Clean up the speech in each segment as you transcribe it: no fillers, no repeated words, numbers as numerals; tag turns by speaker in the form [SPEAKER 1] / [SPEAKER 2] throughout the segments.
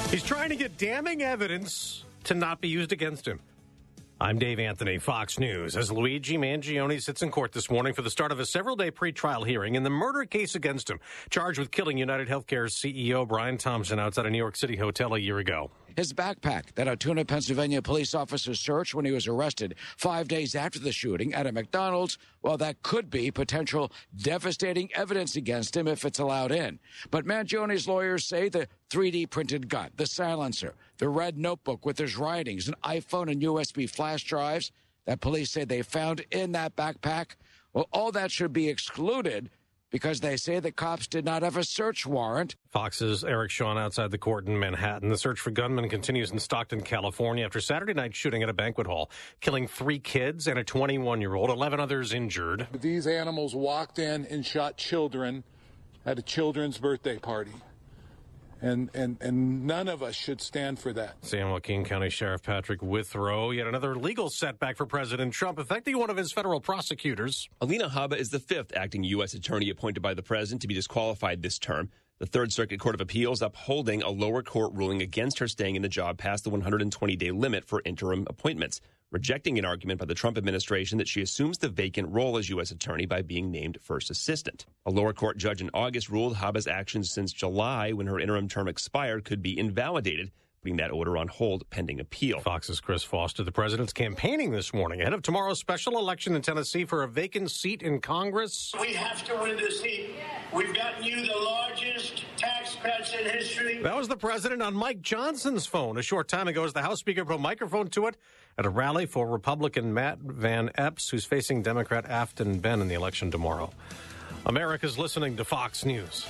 [SPEAKER 1] He's trying to get damning evidence to not be used against him. I'm Dave Anthony, Fox News. As Luigi Mangione sits in court this morning for the start of a several-day pretrial hearing in the murder case against him, charged with killing United Healthcare's CEO Brian Thompson outside a New York City hotel a year ago.
[SPEAKER 2] His backpack that Altoona, Pennsylvania police officers searched when he was arrested 5 days after the shooting at a McDonald's, well, that could be potential devastating evidence against him if it's allowed in. But Mangione's lawyers say the 3D printed gun, the silencer, the red notebook with his writings, an iPhone and USB flash drives that police say they found in that backpack, well, all that should be excluded because they say the cops did not have a search warrant.
[SPEAKER 1] Fox's Eric Shawn outside the court in Manhattan. The search for gunmen continues in Stockton, California, after Saturday night shooting at a banquet hall, killing 3 kids and a 21-year-old, 11 others injured.
[SPEAKER 3] These animals walked in and shot children at a children's birthday party. And none of us should stand for that.
[SPEAKER 1] San Joaquin County Sheriff Patrick Withrow, yet another legal setback for President Trump, affecting one of his federal prosecutors.
[SPEAKER 4] Alina Habba is the 5th acting U.S. attorney appointed by the president to be disqualified this term. The Third Circuit Court of Appeals upholding a lower court ruling against her staying in the job past the 120-day limit for interim appointments, rejecting an argument by the Trump administration that she assumes the vacant role as U.S. attorney by being named first assistant. A lower court judge in August ruled Habba's actions since July, when her interim term expired, could be invalidated, putting that order on hold pending appeal.
[SPEAKER 1] Fox's Chris Foster. The president's campaigning this morning ahead of tomorrow's special election in Tennessee for a vacant seat in Congress.
[SPEAKER 5] We have to win this seat. We've gotten you the largest tax cuts in history.
[SPEAKER 1] That was the president on Mike Johnson's phone a short time ago as the House Speaker put a microphone to it at a rally for Republican Matt Van Epps, who's facing Democrat Afton Benn in the election tomorrow. America's listening to Fox News.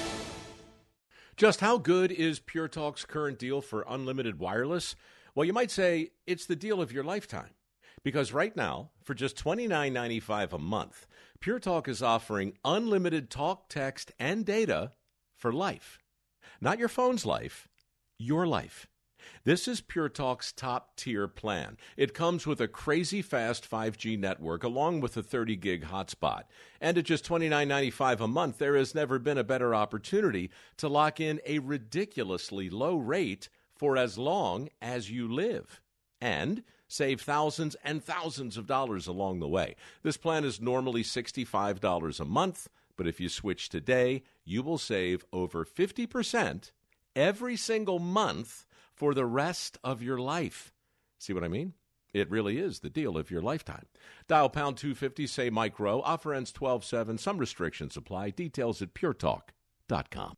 [SPEAKER 6] Just how good is Pure Talk's current deal for unlimited wireless? Well, you might say it's the deal of your lifetime. Because right now, for just $29.95 a month, Pure Talk is offering unlimited talk, text, and data for life. Not your phone's life, your life. This is Pure Talk's top-tier plan. It comes with a crazy fast 5G network along with a 30-gig hotspot. And at just $29.95 a month, there has never been a better opportunity to lock in a ridiculously low rate for as long as you live. And save thousands and thousands of dollars along the way. This plan is normally $65 a month, but if you switch today, you will save over 50% every single month for the rest of your life. See what I mean? It really is the deal of your lifetime. Dial pound 250, say micro. Offer ends 12/7. Some restrictions apply. Details at puretalk.com.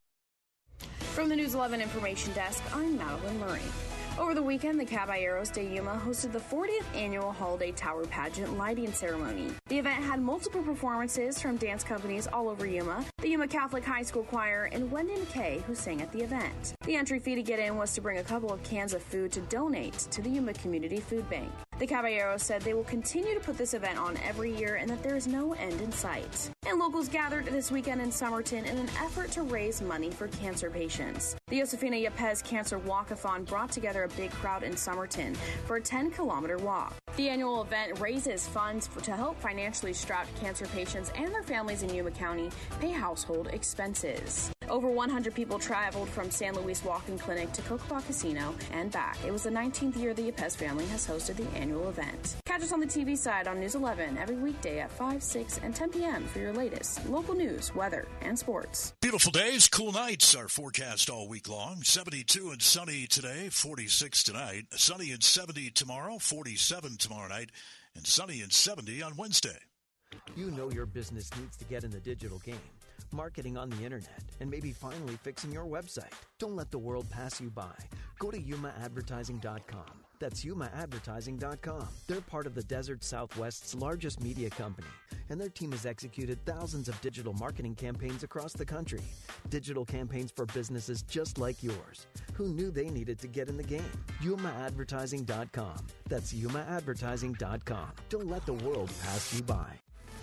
[SPEAKER 7] From the News 11 Information Desk, I'm Madeline Murray. Over the weekend, the Caballeros de Yuma hosted the 40th annual Holiday Tower Pageant lighting ceremony. The event had multiple performances from dance companies all over Yuma, the Yuma Catholic High School Choir, and Wendy McKay, who sang at the event. The entry fee to get in was to bring a couple of cans of food to donate to the Yuma Community Food Bank. The Caballeros said they will continue to put this event on every year and that there is no end in sight. And locals gathered this weekend in Somerton in an effort to raise money for cancer patients. The Josefina Yepes Cancer Walkathon brought together a big crowd in Somerton for a 10-kilometer walk. The annual event raises funds to help financially strapped cancer patients and their families in Yuma County pay household expenses. Over 100 people traveled from San Luis Walking Clinic to Cocobah Casino and back. It was the 19th year the Yepes family has hosted the annual event. Catch us on the TV side on News 11 every weekday at 5, 6, and 10 p.m. for your latest local news, weather, and sports.
[SPEAKER 8] Beautiful days, cool nights are forecast all week long. 72 and sunny today, 46 tonight. Sunny and 70 tomorrow, 47 tomorrow night, and sunny and 70 on Wednesday.
[SPEAKER 9] You know your business needs to get in the digital game. Marketing on the internet, and maybe finally fixing your website. Don't let the world pass you by. Go to yumaadvertising.com. That's yumaadvertising.com. They're part of the Desert Southwest's largest media company, and their team has executed thousands of digital marketing campaigns across the country. Digital campaigns for businesses just like yours. Who knew they needed to get in the game? yumaadvertising.com. That's yumaadvertising.com. Don't let the world pass you by.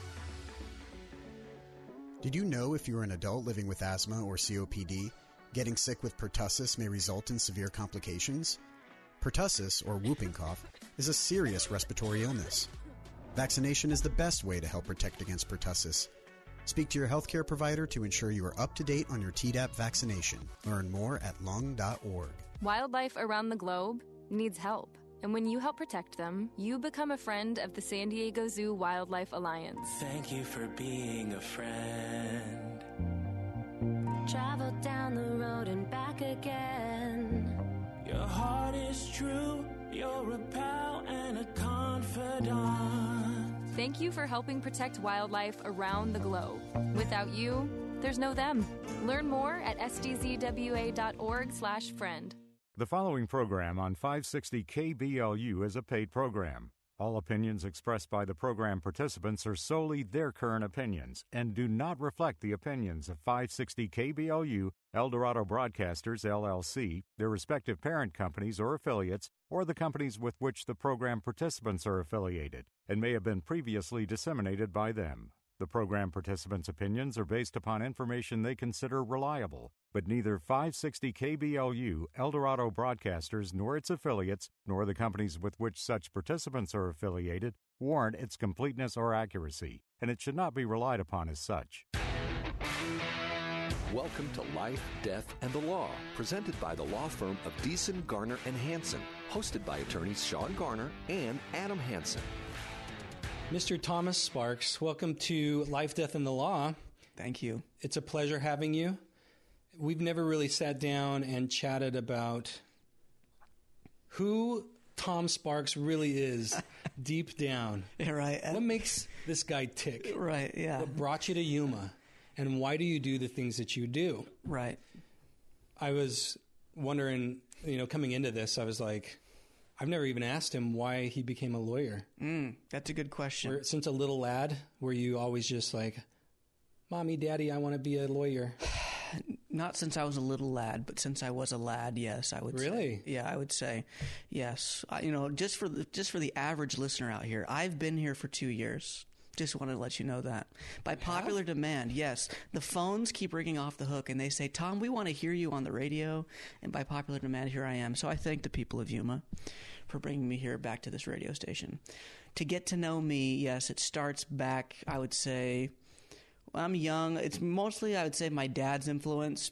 [SPEAKER 10] Did you know if you're an adult living with asthma or COPD, getting sick with pertussis may result in severe complications? Pertussis, or whooping cough, is a serious respiratory illness. Vaccination is the best way to help protect against pertussis. Speak to your healthcare provider to ensure you are up to date on your Tdap vaccination. Learn more at lung.org.
[SPEAKER 11] Wildlife around the globe needs help. And when you help protect them, you become a friend of the San Diego Zoo Wildlife Alliance.
[SPEAKER 12] Thank you for being a friend.
[SPEAKER 13] Travel down the road and back again.
[SPEAKER 12] Your heart is true. You're a pal and a confidant.
[SPEAKER 11] Thank you for helping protect wildlife around the globe. Without you, there's no them. Learn more at sdzwa.org/friend.
[SPEAKER 14] The following program on 560 KBLU is a paid program. All opinions expressed by the program participants are solely their current opinions and do not reflect the opinions of 560 KBLU, Eldorado Broadcasters, LLC, their respective parent companies or affiliates, or the companies with which the program participants are affiliated, and may have been previously disseminated by them. The program participants' opinions are based upon information they consider reliable, but neither 560 KBLU, Eldorado Broadcasters, nor its affiliates, nor the companies with which such participants are affiliated, warrant its completeness or accuracy, and it should not be relied upon as such.
[SPEAKER 15] Welcome to Life, Death, and the Law, presented by the law firm of Deason, Garner, and Hansen, hosted by attorneys Sean Garner and Adam Hansen.
[SPEAKER 16] Mr. Thomas Sparks, welcome to Life, Death, and the Law.
[SPEAKER 17] Thank you.
[SPEAKER 16] It's a pleasure having you. We've never really sat down and chatted about who Tom Sparks really is deep down.
[SPEAKER 17] Yeah, right.
[SPEAKER 16] What makes this guy tick?
[SPEAKER 17] Right, yeah.
[SPEAKER 16] What brought you to Yuma? And why do you do the things that you do?
[SPEAKER 17] Right.
[SPEAKER 16] I was wondering, coming into this, I was like, I've never even asked him why he became a lawyer.
[SPEAKER 17] That's a good question.
[SPEAKER 16] Since a little lad, were you always just like, Mommy, Daddy, I want to be a lawyer?
[SPEAKER 17] Not since I was a little lad, but since I was a lad, yes, I would
[SPEAKER 16] really?
[SPEAKER 17] say. Yeah, I would say yes. Just for the average listener out here, I've been here for 2 years. Just wanted to let you know that. By popular demand, yes. The phones keep ringing off the hook, and they say, Tom, we want to hear you on the radio. And by popular demand, here I am. So I thank the people of Yuma for bringing me here back to this radio station. To get to know me, yes, it starts back, I would say, I'm young. It's mostly, I would say, my dad's influence.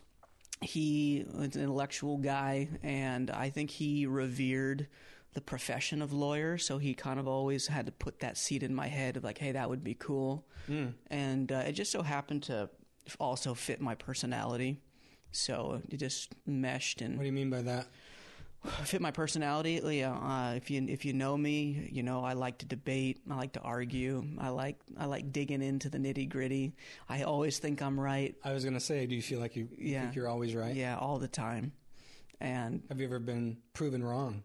[SPEAKER 17] He was an intellectual guy, and I think he revered the profession of lawyer, so he kind of always had to put that seed in my head of like, hey, that would be cool. And it just so happened to also fit my personality, so it just meshed. And
[SPEAKER 16] what do you mean by that?
[SPEAKER 17] Fit my personality? If you know me, I like to debate, I like to argue, I like digging into the nitty gritty. I always think I'm right.
[SPEAKER 16] I was gonna say, do you feel like you think you're always right?
[SPEAKER 17] Yeah, all the time. And
[SPEAKER 16] have you ever been proven wrong?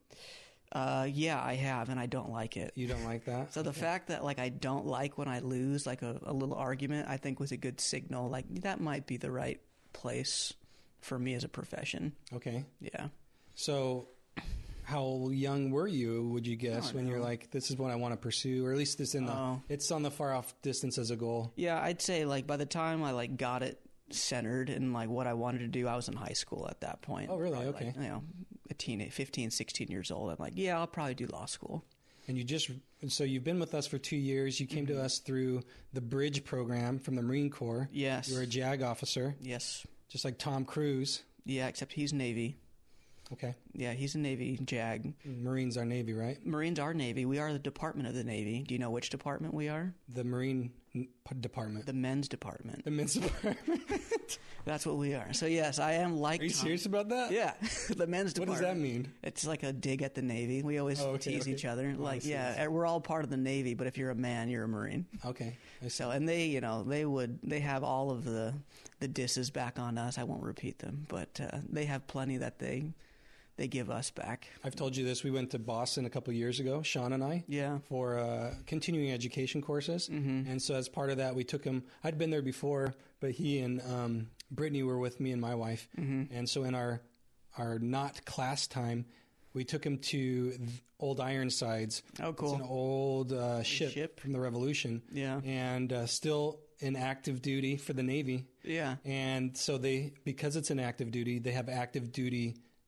[SPEAKER 17] Yeah, I have, and I don't like it.
[SPEAKER 16] You don't like that?
[SPEAKER 17] So the fact that I don't like when I lose a little argument, I think was a good signal. That might be the right place for me as a profession.
[SPEAKER 16] Okay.
[SPEAKER 17] Yeah.
[SPEAKER 16] So how young were you, would you guess, when you're like, this is what I want to pursue, or at least it's on the far off distance as a goal?
[SPEAKER 17] Yeah, I'd say by the time I got it centered and what I wanted to do, I was in high school at that point.
[SPEAKER 16] Oh, really? Okay.
[SPEAKER 17] A teenage, 15, 16 years old. I'm like, yeah, I'll probably do law school.
[SPEAKER 16] And so you've been with us for 2 years. You came to us through the Bridge program from the Marine Corps.
[SPEAKER 17] Yes.
[SPEAKER 16] You were a JAG officer.
[SPEAKER 17] Yes.
[SPEAKER 16] Just like Tom Cruise.
[SPEAKER 17] Yeah, except he's Navy.
[SPEAKER 16] Okay.
[SPEAKER 17] Yeah, he's a Navy JAG.
[SPEAKER 16] Marines are Navy, right?
[SPEAKER 17] Marines are Navy. We are the Department of the Navy. Do you know which department we are?
[SPEAKER 16] The Marine Department.
[SPEAKER 17] The Men's Department.
[SPEAKER 16] The Men's Department.
[SPEAKER 17] That's what we are. So, yes, I am like...
[SPEAKER 16] Are you serious about that?
[SPEAKER 17] Yeah. The Men's Department.
[SPEAKER 16] What does that mean?
[SPEAKER 17] It's like a dig at the Navy. We always tease each other. We're all part of the Navy, but if you're a man, you're a Marine.
[SPEAKER 16] Okay.
[SPEAKER 17] So, and they have all of the disses back on us. I won't repeat them, but they have plenty that they give us back.
[SPEAKER 16] I've told you this. We went to Boston a couple of years ago, Sean and I, for continuing education courses.
[SPEAKER 17] Mm-hmm.
[SPEAKER 16] And so as part of that, we took him. I'd been there before, but he and Brittany were with me and my wife.
[SPEAKER 17] Mm-hmm.
[SPEAKER 16] And so in our not class time, we took him to Old Ironsides.
[SPEAKER 17] Oh, cool.
[SPEAKER 16] It's an old ship from the Revolution.
[SPEAKER 17] Yeah.
[SPEAKER 16] And still in active duty for the Navy.
[SPEAKER 17] Yeah.
[SPEAKER 16] And so because it's an active duty, they have active duty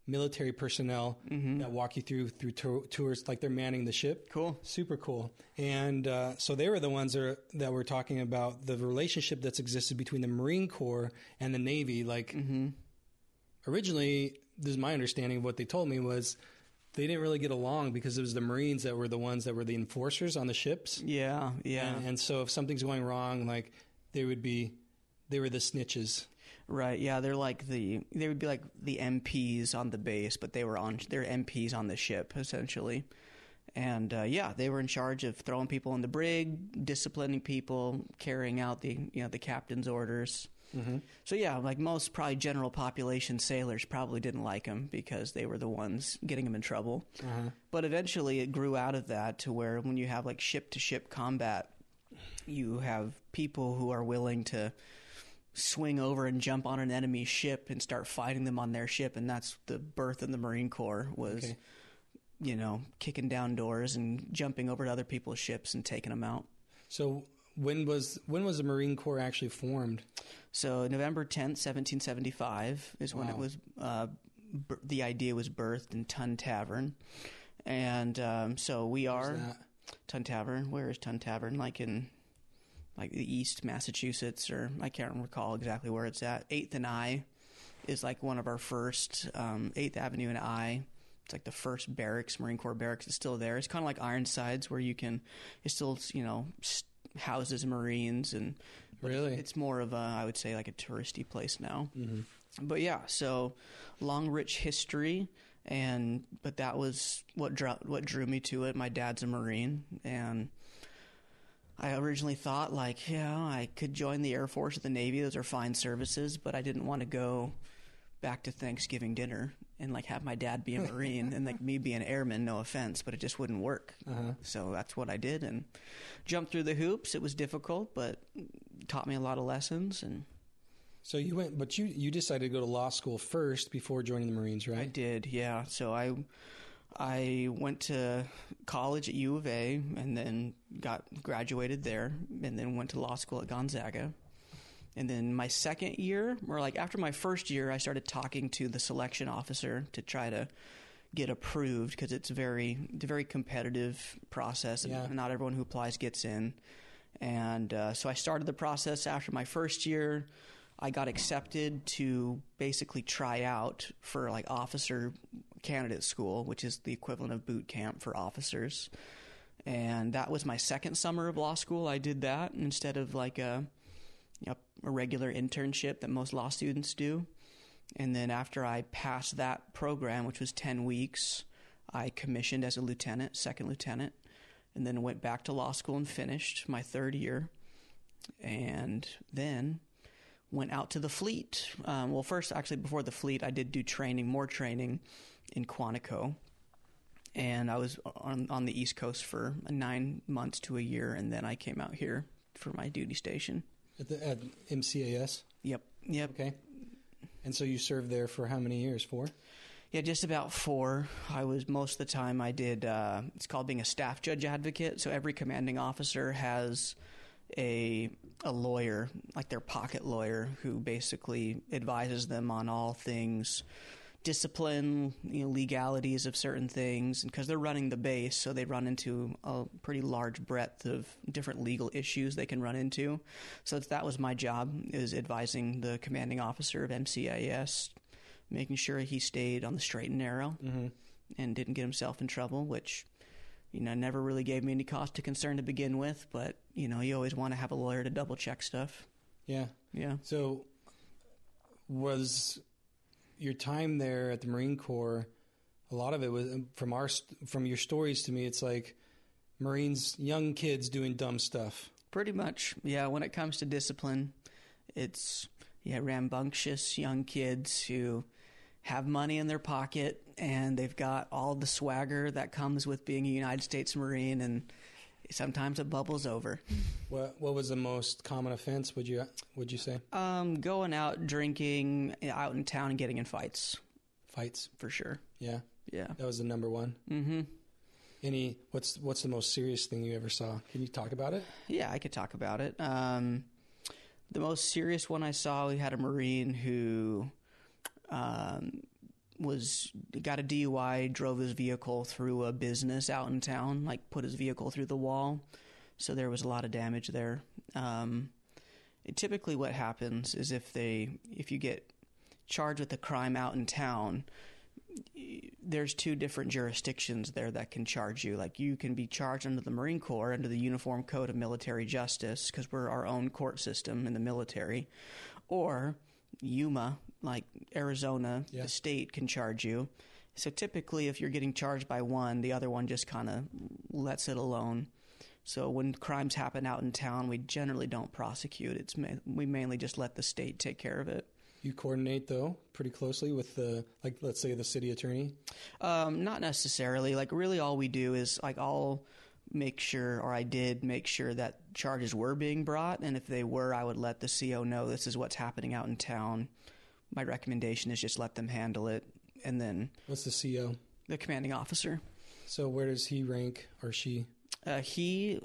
[SPEAKER 16] military personnel that walk you through tours, like they're manning the ship.
[SPEAKER 17] Cool.
[SPEAKER 16] Super cool. And so they were the ones that were talking about the relationship that's existed between the Marine Corps and the Navy. Like, originally, this is my understanding of what they told me, was they didn't really get along because it was the Marines that were the ones that were the enforcers on the ships.
[SPEAKER 17] Yeah.
[SPEAKER 16] And so if something's going wrong, like, they were the snitches.
[SPEAKER 17] Right, yeah, they would be like the MPs on the base, but they're MPs on the ship, essentially. And they were in charge of throwing people in the brig, disciplining people, carrying out the captain's orders. So yeah, like most probably general population sailors probably didn't like them because they were the ones getting them in trouble. But eventually it grew out of that to where when you have like ship-to-ship combat, you have people who are willing to swing over and jump on an enemy ship and start fighting them on their ship, and that's the birth of the Marine Corps was, kicking down doors and jumping over to other people's ships and taking them out.
[SPEAKER 16] So when was the Marine Corps actually formed?
[SPEAKER 17] So November 10th, 1775 is when it was. The idea was birthed in Tun Tavern, and so we are Tun Tavern. Where is Tun Tavern? Like in the East Massachusetts, or I can't recall exactly where it's at. 8th and I is like one of our first, 8th Avenue and I. It's like the first barracks, Marine Corps barracks is still there. It's kind of like Ironsides where it still, houses Marines, and
[SPEAKER 16] really
[SPEAKER 17] it's more of I would say like a touristy place now. But yeah, so long, rich history. But that was what drew me to it. My dad's a Marine, and I originally thought, I could join the Air Force or the Navy. Those are fine services, but I didn't want to go back to Thanksgiving dinner and, have my dad be a Marine and, me be an airman, no offense, but it just wouldn't work. So that's what I did and jumped through the hoops. It was difficult, but taught me a lot of lessons. And
[SPEAKER 16] so you went, but you decided to go to law school first before joining the Marines, right?
[SPEAKER 17] I did, yeah. So I went to college at U of A and then graduated there, and then went to law school at Gonzaga. And then my second year, or after my first year, I started talking to the selection officer to try to get approved, because it's a very competitive process, and not everyone who applies gets in. And so I started the process after my first year. I got accepted to basically try out for officer candidate school, which is the equivalent of boot camp for officers. And that was my second summer of law school. I did that instead of a regular internship that most law students do. And then after I passed that program, which was 10 weeks, I commissioned as a lieutenant, second lieutenant, and then went back to law school and finished my third year. And then went out to the fleet. First, actually, before the fleet, I did do more training in Quantico. And I was on the East Coast for 9 months to a year, and then I came out here for my duty station.
[SPEAKER 16] At MCAS?
[SPEAKER 17] Yep.
[SPEAKER 16] Okay. And so you served there for how many years? 4?
[SPEAKER 17] Yeah, just about 4. Most of the time I did, it's called being a staff judge advocate. So every commanding officer has a lawyer, like their pocket lawyer, who basically advises them on all things discipline, legalities of certain things, and because they're running the base, so they run into a pretty large breadth of different legal issues they can run into. So that was my job, is advising the commanding officer of MCIS, making sure he stayed on the straight and narrow and didn't get himself in trouble, which never really gave me any cause to concern to begin with, but you always want to have a lawyer to double check stuff.
[SPEAKER 16] Yeah. So was your time there at the Marine Corps, a lot of it was from your stories to me, it's like Marines, young kids doing dumb stuff.
[SPEAKER 17] Pretty much. Yeah. When it comes to discipline, it's rambunctious young kids who have money in their pocket and they've got all the swagger that comes with being a United States Marine, and sometimes it bubbles over.
[SPEAKER 16] What was the most common offense, would you say?
[SPEAKER 17] Going out drinking out in town and getting in fights.
[SPEAKER 16] Fights?
[SPEAKER 17] For sure.
[SPEAKER 16] Yeah?
[SPEAKER 17] Yeah.
[SPEAKER 16] That was the number one? Mm-hmm. What's the most serious thing you ever saw? Can you talk about it?
[SPEAKER 17] Yeah, I could talk about it. The most serious one I saw, we had a Marine who got a DUI, drove his vehicle through a business out in town, like put his vehicle through the wall. So there was a lot of damage there. Typically what happens is if you get charged with a crime out in town, there's two different jurisdictions there that can charge you. Like you can be charged under the Marine Corps, under the Uniform Code of Military Justice, because we're our own court system in the military, or Yuma, like Arizona, the state can charge you. So typically if you're getting charged by one, the other one just kind of lets it alone. So when crimes happen out in town, we generally don't prosecute. We mainly just let the state take care of it.
[SPEAKER 16] You coordinate, though, pretty closely with let's say the city attorney?
[SPEAKER 17] Not necessarily. Like, really all we do is, like, I'll make sure, or I did make sure that charges were being brought, and if they were, I would let the CO know this is what's happening out in town. My recommendation is just let them handle it, and then...
[SPEAKER 16] What's the CO?
[SPEAKER 17] The commanding officer.
[SPEAKER 16] So where does he rank, or she?
[SPEAKER 17] He's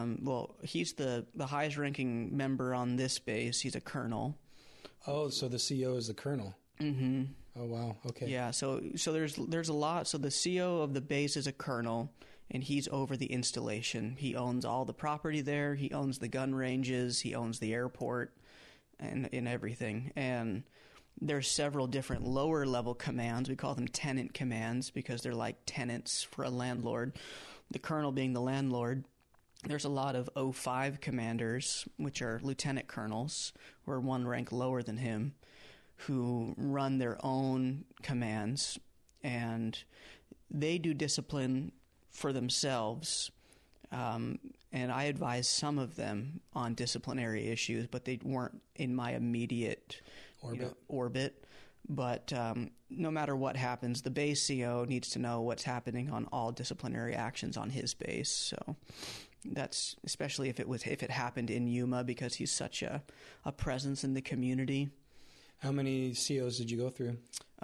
[SPEAKER 17] the highest ranking member on this base. He's a colonel.
[SPEAKER 16] Oh, so the CO is the colonel.
[SPEAKER 17] Mm-hmm.
[SPEAKER 16] Oh, wow. Okay.
[SPEAKER 17] Yeah, so there's a lot. So the CO of the base is a colonel, and he's over the installation. He owns all the property there. He owns the gun ranges. He owns the airport and everything. And there's several different lower level commands. We call them tenant commands because they're like tenants for a landlord. The colonel being the landlord. There's a lot of 05 commanders, which are lieutenant colonels, or one rank lower than him, who run their own commands, and they do discipline for themselves. And I advise some of them on disciplinary issues, but they weren't in my immediate orbit. But no matter what happens, the base CO needs to know what's happening on all disciplinary actions on his base. So that's especially if it happened in Yuma, because he's such a presence in the community.
[SPEAKER 16] How many COs did you go through?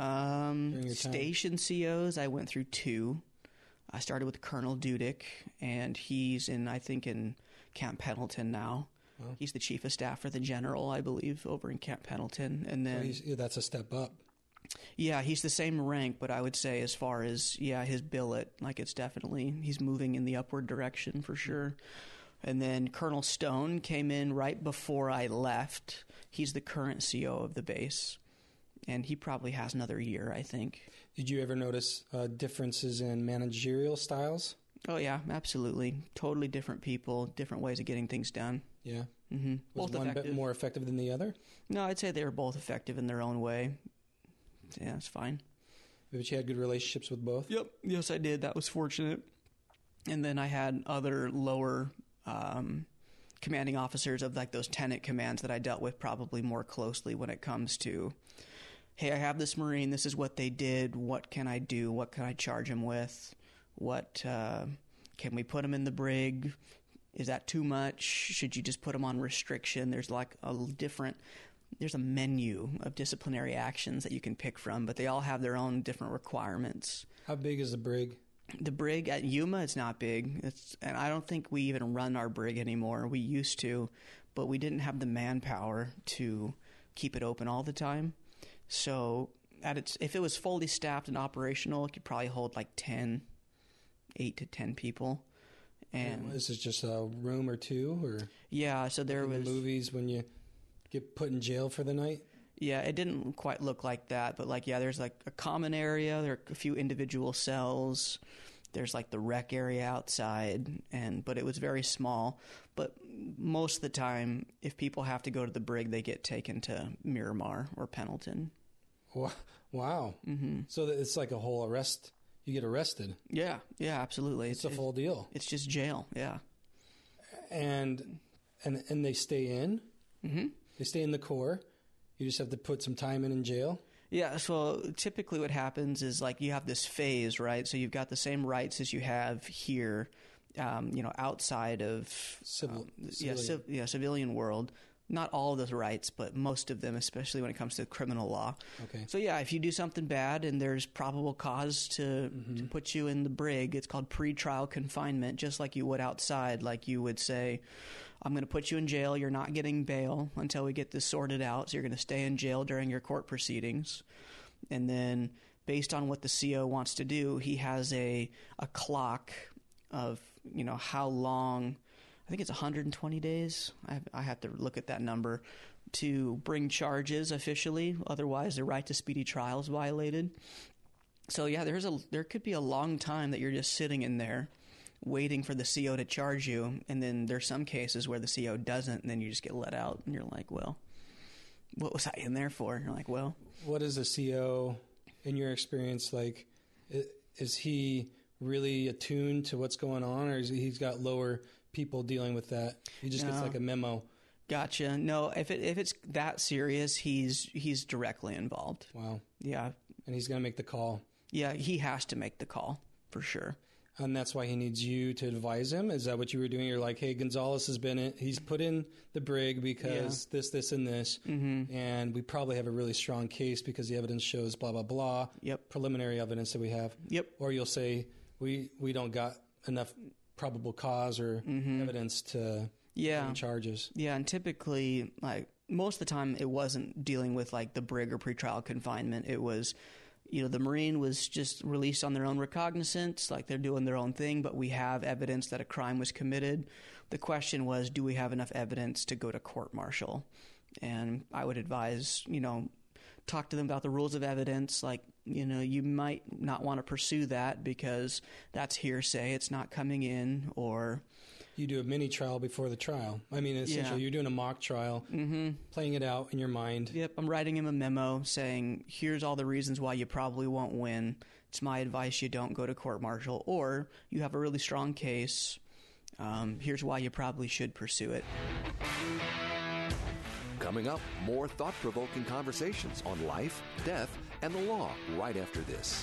[SPEAKER 17] Station COs, I went through 2. I started with Colonel Dudick, and he's in Camp Pendleton now. Wow. He's the chief of staff for the general, I believe, over in Camp Pendleton. And then
[SPEAKER 16] that's a step up.
[SPEAKER 17] Yeah, he's the same rank, but I would say as far as, his billet, like it's definitely, he's moving in the upward direction for sure. And then Colonel Stone came in right before I left. He's the current CO of the base, and he probably has another year, I think.
[SPEAKER 16] Did you ever notice differences in managerial styles?
[SPEAKER 17] Oh, yeah, absolutely. Totally different people, different ways of getting things done.
[SPEAKER 16] Yeah.
[SPEAKER 17] Mm-hmm.
[SPEAKER 16] Was one bit more effective than the other?
[SPEAKER 17] No, I'd say they were both effective in their own way. Yeah, it's fine.
[SPEAKER 16] But you had good relationships with both?
[SPEAKER 17] Yep. Yes, I did. That was fortunate. And then I had other lower commanding officers of like those tenant commands that I dealt with probably more closely when it comes to, hey, I have this Marine. This is what they did. What can I do? What can I charge him with? What can we put him in the brig? Is that too much? Should you just put him on restriction? There's like there's a menu of disciplinary actions that you can pick from, but they all have their own different requirements.
[SPEAKER 16] How big is the brig?
[SPEAKER 17] The brig at Yuma, it's not big. And I don't think we even run our brig anymore. We used to, but we didn't have the manpower to keep it open all the time. So if it was fully staffed and operational, it could probably hold like 8 to 10 people. And
[SPEAKER 16] this is just a room or two, or
[SPEAKER 17] so there was
[SPEAKER 16] movies when you get put in jail for the night.
[SPEAKER 17] Yeah, it didn't quite look like that, but there's like a common area, there are a few individual cells, there's like the rec area outside, but it was very small. But most of the time, if people have to go to the brig, they get taken to Miramar or Pendleton.
[SPEAKER 16] Wow.
[SPEAKER 17] Mm-hmm.
[SPEAKER 16] So it's like a whole arrest. You get arrested.
[SPEAKER 17] Yeah, absolutely.
[SPEAKER 16] It's a full deal.
[SPEAKER 17] It's just jail, yeah.
[SPEAKER 16] And they stay in?
[SPEAKER 17] Mm-hmm.
[SPEAKER 16] They stay in the Corps. You just have to put some time in jail?
[SPEAKER 17] Yeah, so typically what happens is like you have this phase, right? So you've got the same rights as you have here, outside of civilian world. Not all of those rights, but most of them, especially when it comes to criminal law.
[SPEAKER 16] Okay.
[SPEAKER 17] So if you do something bad and there's probable cause to put you in the brig, it's called pretrial confinement, just like you would outside. Like you would say, I'm going to put you in jail. You're not getting bail until we get this sorted out. So you're going to stay in jail during your court proceedings. And then based on what the CO wants to do, he has a clock of, how long. I think it's 120 days. I have to look at that number to bring charges officially. Otherwise, the right to speedy trial is violated. So yeah, there could be a long time that you're just sitting in there waiting for the CO to charge you, and then there's some cases where the CO doesn't, and then you just get let out, and you're like, well, what was I in there for? And you're like, well,
[SPEAKER 16] what is a CO in your experience like? Is he really attuned to what's going on, or is he's got lower people dealing with that? He just gets like a memo.
[SPEAKER 17] Gotcha. No, if it's that serious, he's directly involved.
[SPEAKER 16] Wow.
[SPEAKER 17] Yeah.
[SPEAKER 16] And he's going to make the call.
[SPEAKER 17] Yeah, he has to make the call for sure.
[SPEAKER 16] And that's why he needs you to advise him? Is that what you were doing? You're like, hey, Gonzalez he's put in the brig because this, and this. Mm-hmm. And we probably have a really strong case because the evidence shows blah, blah, blah.
[SPEAKER 17] Yep.
[SPEAKER 16] Preliminary evidence that we have.
[SPEAKER 17] Yep.
[SPEAKER 16] Or you'll say, we don't got enough probable cause or evidence to bring charges.
[SPEAKER 17] Yeah, and typically, like, most of the time it wasn't dealing with, like, the brig or pretrial confinement. It was, the Marine was just released on their own recognizance, like they're doing their own thing, but we have evidence that a crime was committed. The question was, do we have enough evidence to go to court-martial? And I would advise, talk to them about the rules of evidence. Like, you might not want to pursue that because that's hearsay. It's not coming in, or
[SPEAKER 16] you do a mini trial before the trial. I mean, essentially, you're doing a mock trial, playing it out in your mind.
[SPEAKER 17] Yep, I'm writing him a memo saying, here's all the reasons why you probably won't win. It's my advice you don't go to court-martial, or you have a really strong case. Here's why you probably should pursue it.
[SPEAKER 15] Coming up, more thought-provoking conversations on life, death, and the law right after this.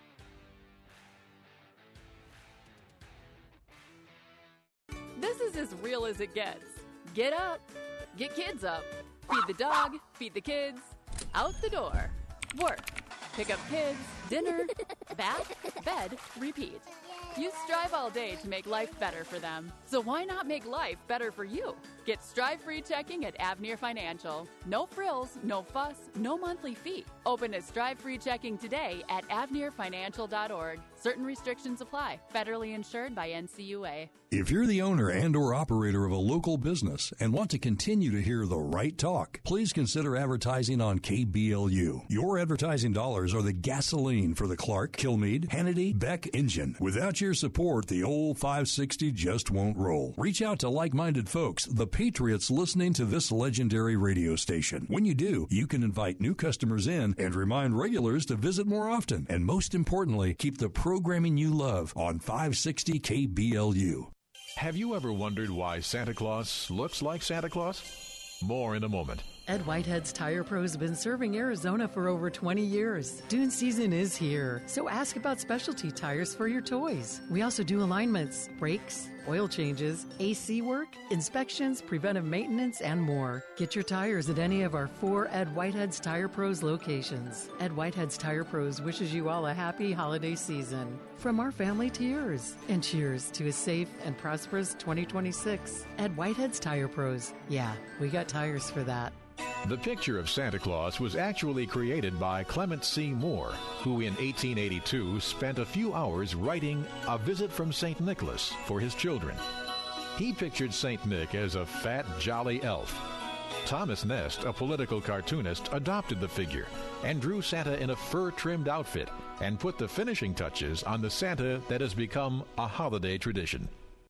[SPEAKER 18] This is as real as it gets. Get up, get kids up, feed the dog, feed the kids, out the door, work, pick up kids, dinner, bath, bed, repeat. You strive all day to make life better for them. So why not make life better for you? Get strive-free checking at Avenir Financial. No frills, no fuss, no monthly fee. Open a strive-free checking today at avenirfinancial.org. Certain restrictions apply. Federally insured by NCUA.
[SPEAKER 19] If you're the owner and or operator of a local business and want to continue to hear the right talk, please consider advertising on KBLU. Your advertising dollars are the gasoline for the Clark, Kilmeade, Hannity, Beck engine. Without your support, the old 560 just won't roll. Reach out to like-minded folks, the patriots listening to this legendary radio station. When you do, you can invite new customers in and remind regulars to visit more often. And most importantly, keep the programming you love on 560 KBLU.
[SPEAKER 20] Have you ever wondered why Santa Claus looks like Santa Claus? More in a moment.
[SPEAKER 21] Ed Whitehead's Tire Pros have been serving Arizona for over 20 years. Dune season is here, so ask about specialty tires for your toys. We also do alignments, brakes, oil changes, AC work, inspections, preventive maintenance, and more. Get your tires at any of our 4 Ed Whitehead's Tire Pros locations. Ed Whitehead's Tire Pros wishes you all a happy holiday season. From our family to yours. And cheers to a safe and prosperous 2026. Ed Whitehead's Tire Pros. Yeah, we got tires for that.
[SPEAKER 20] The picture of Santa Claus was actually created by Clement C. Moore, who in 1882 spent a few hours writing A Visit from St. Nicholas for his children. He pictured St. Nick as a fat, jolly elf. Thomas Nest, a political cartoonist, adopted the figure and drew Santa in a fur-trimmed outfit and put the finishing touches on the Santa that has become a holiday tradition.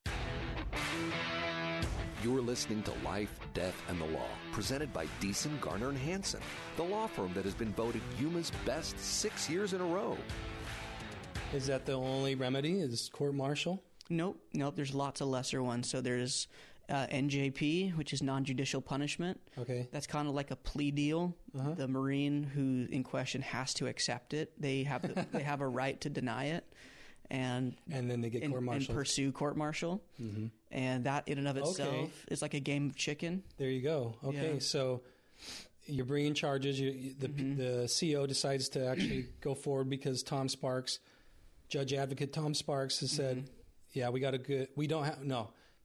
[SPEAKER 15] You're listening to Life, Death, and the Law, presented by Deason, Garner & Hansen, the law firm that has been voted Yuma's best 6 years in a row.
[SPEAKER 16] Is that the only remedy? Is court-martial?
[SPEAKER 17] Nope. There's lots of lesser ones. So there's NJP, which is non-judicial punishment.
[SPEAKER 16] Okay.
[SPEAKER 17] That's kind of like a plea deal. Uh-huh. The Marine who in question has to accept it. They have a right to deny it. And
[SPEAKER 16] then they get court-martialed.
[SPEAKER 17] And pursue court-martial. Mm-hmm. And that in and of itself is like a game of chicken.
[SPEAKER 16] There you go. Okay, so you're bringing charges. The CO decides to actually go forward because Tom Sparks, Judge Advocate Tom Sparks, has said, we got a good – we don't have – no.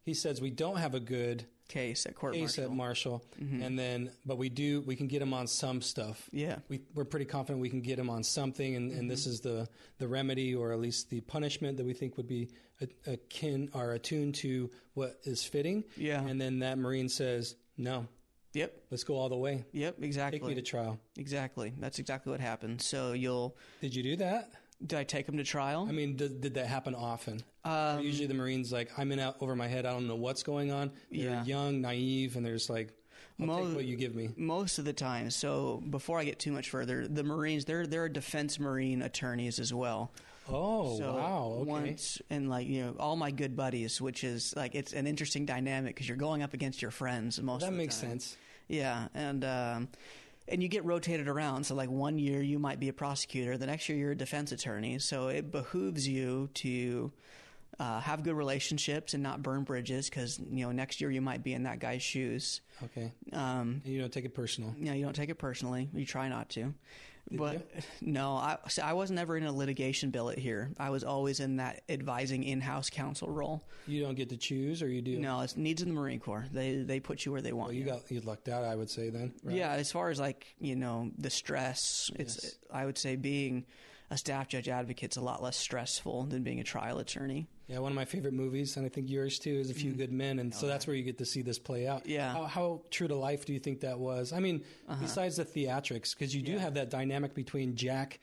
[SPEAKER 16] he says we don't have a good
[SPEAKER 17] case at
[SPEAKER 16] Marshall, and then but we can get him on some stuff.
[SPEAKER 17] Yeah,
[SPEAKER 16] we're pretty confident we can get him on something, and this is the remedy, or at least the punishment that we think would be akin or attuned to what is fitting.
[SPEAKER 17] Yeah,
[SPEAKER 16] and then that Marine says no.
[SPEAKER 17] Yep.
[SPEAKER 16] Let's go all the way.
[SPEAKER 17] Yep, exactly.
[SPEAKER 16] Take me to trial.
[SPEAKER 17] Exactly. That's exactly what happened. So
[SPEAKER 16] Did you do that?
[SPEAKER 17] Did I take him to trial?
[SPEAKER 16] I mean, did that happen often? Usually the Marines I'm in out over my head. I don't know what's going on. They're young, naive, and there's I'll take what you give me.
[SPEAKER 17] Most of the time. So before I get too much further, the Marines, they're defense Marine attorneys as well.
[SPEAKER 16] Oh,
[SPEAKER 17] so
[SPEAKER 16] wow. Okay.
[SPEAKER 17] Once, and all my good buddies, which is it's an interesting dynamic because you're going up against your friends most of the time.
[SPEAKER 16] That makes sense.
[SPEAKER 17] Yeah. And you get rotated around. So 1 year you might be a prosecutor. The next year you're a defense attorney. So it behooves you to have good relationships and not burn bridges because, next year you might be in that guy's shoes.
[SPEAKER 16] Okay. And you don't take it personal.
[SPEAKER 17] Yeah, you don't take it personally. You try not to.
[SPEAKER 16] Did you?
[SPEAKER 17] No, I was never in a litigation billet here. I was always in that advising in-house counsel role.
[SPEAKER 16] You don't get to choose, or you do?
[SPEAKER 17] No, it's needs in the Marine Corps. They put you where they want
[SPEAKER 16] you. You lucked out, I would say then. Right?
[SPEAKER 17] Yeah, as far as the stress, it's I would say being a staff judge advocate's a lot less stressful than being a trial attorney.
[SPEAKER 16] Yeah, one of my favorite movies, and I think yours too, is A Few Good Men, and so that's where you get to see this play out.
[SPEAKER 17] Yeah.
[SPEAKER 16] How true to life do you think that was? I mean, besides the theatrics, because you do have that dynamic between Jack,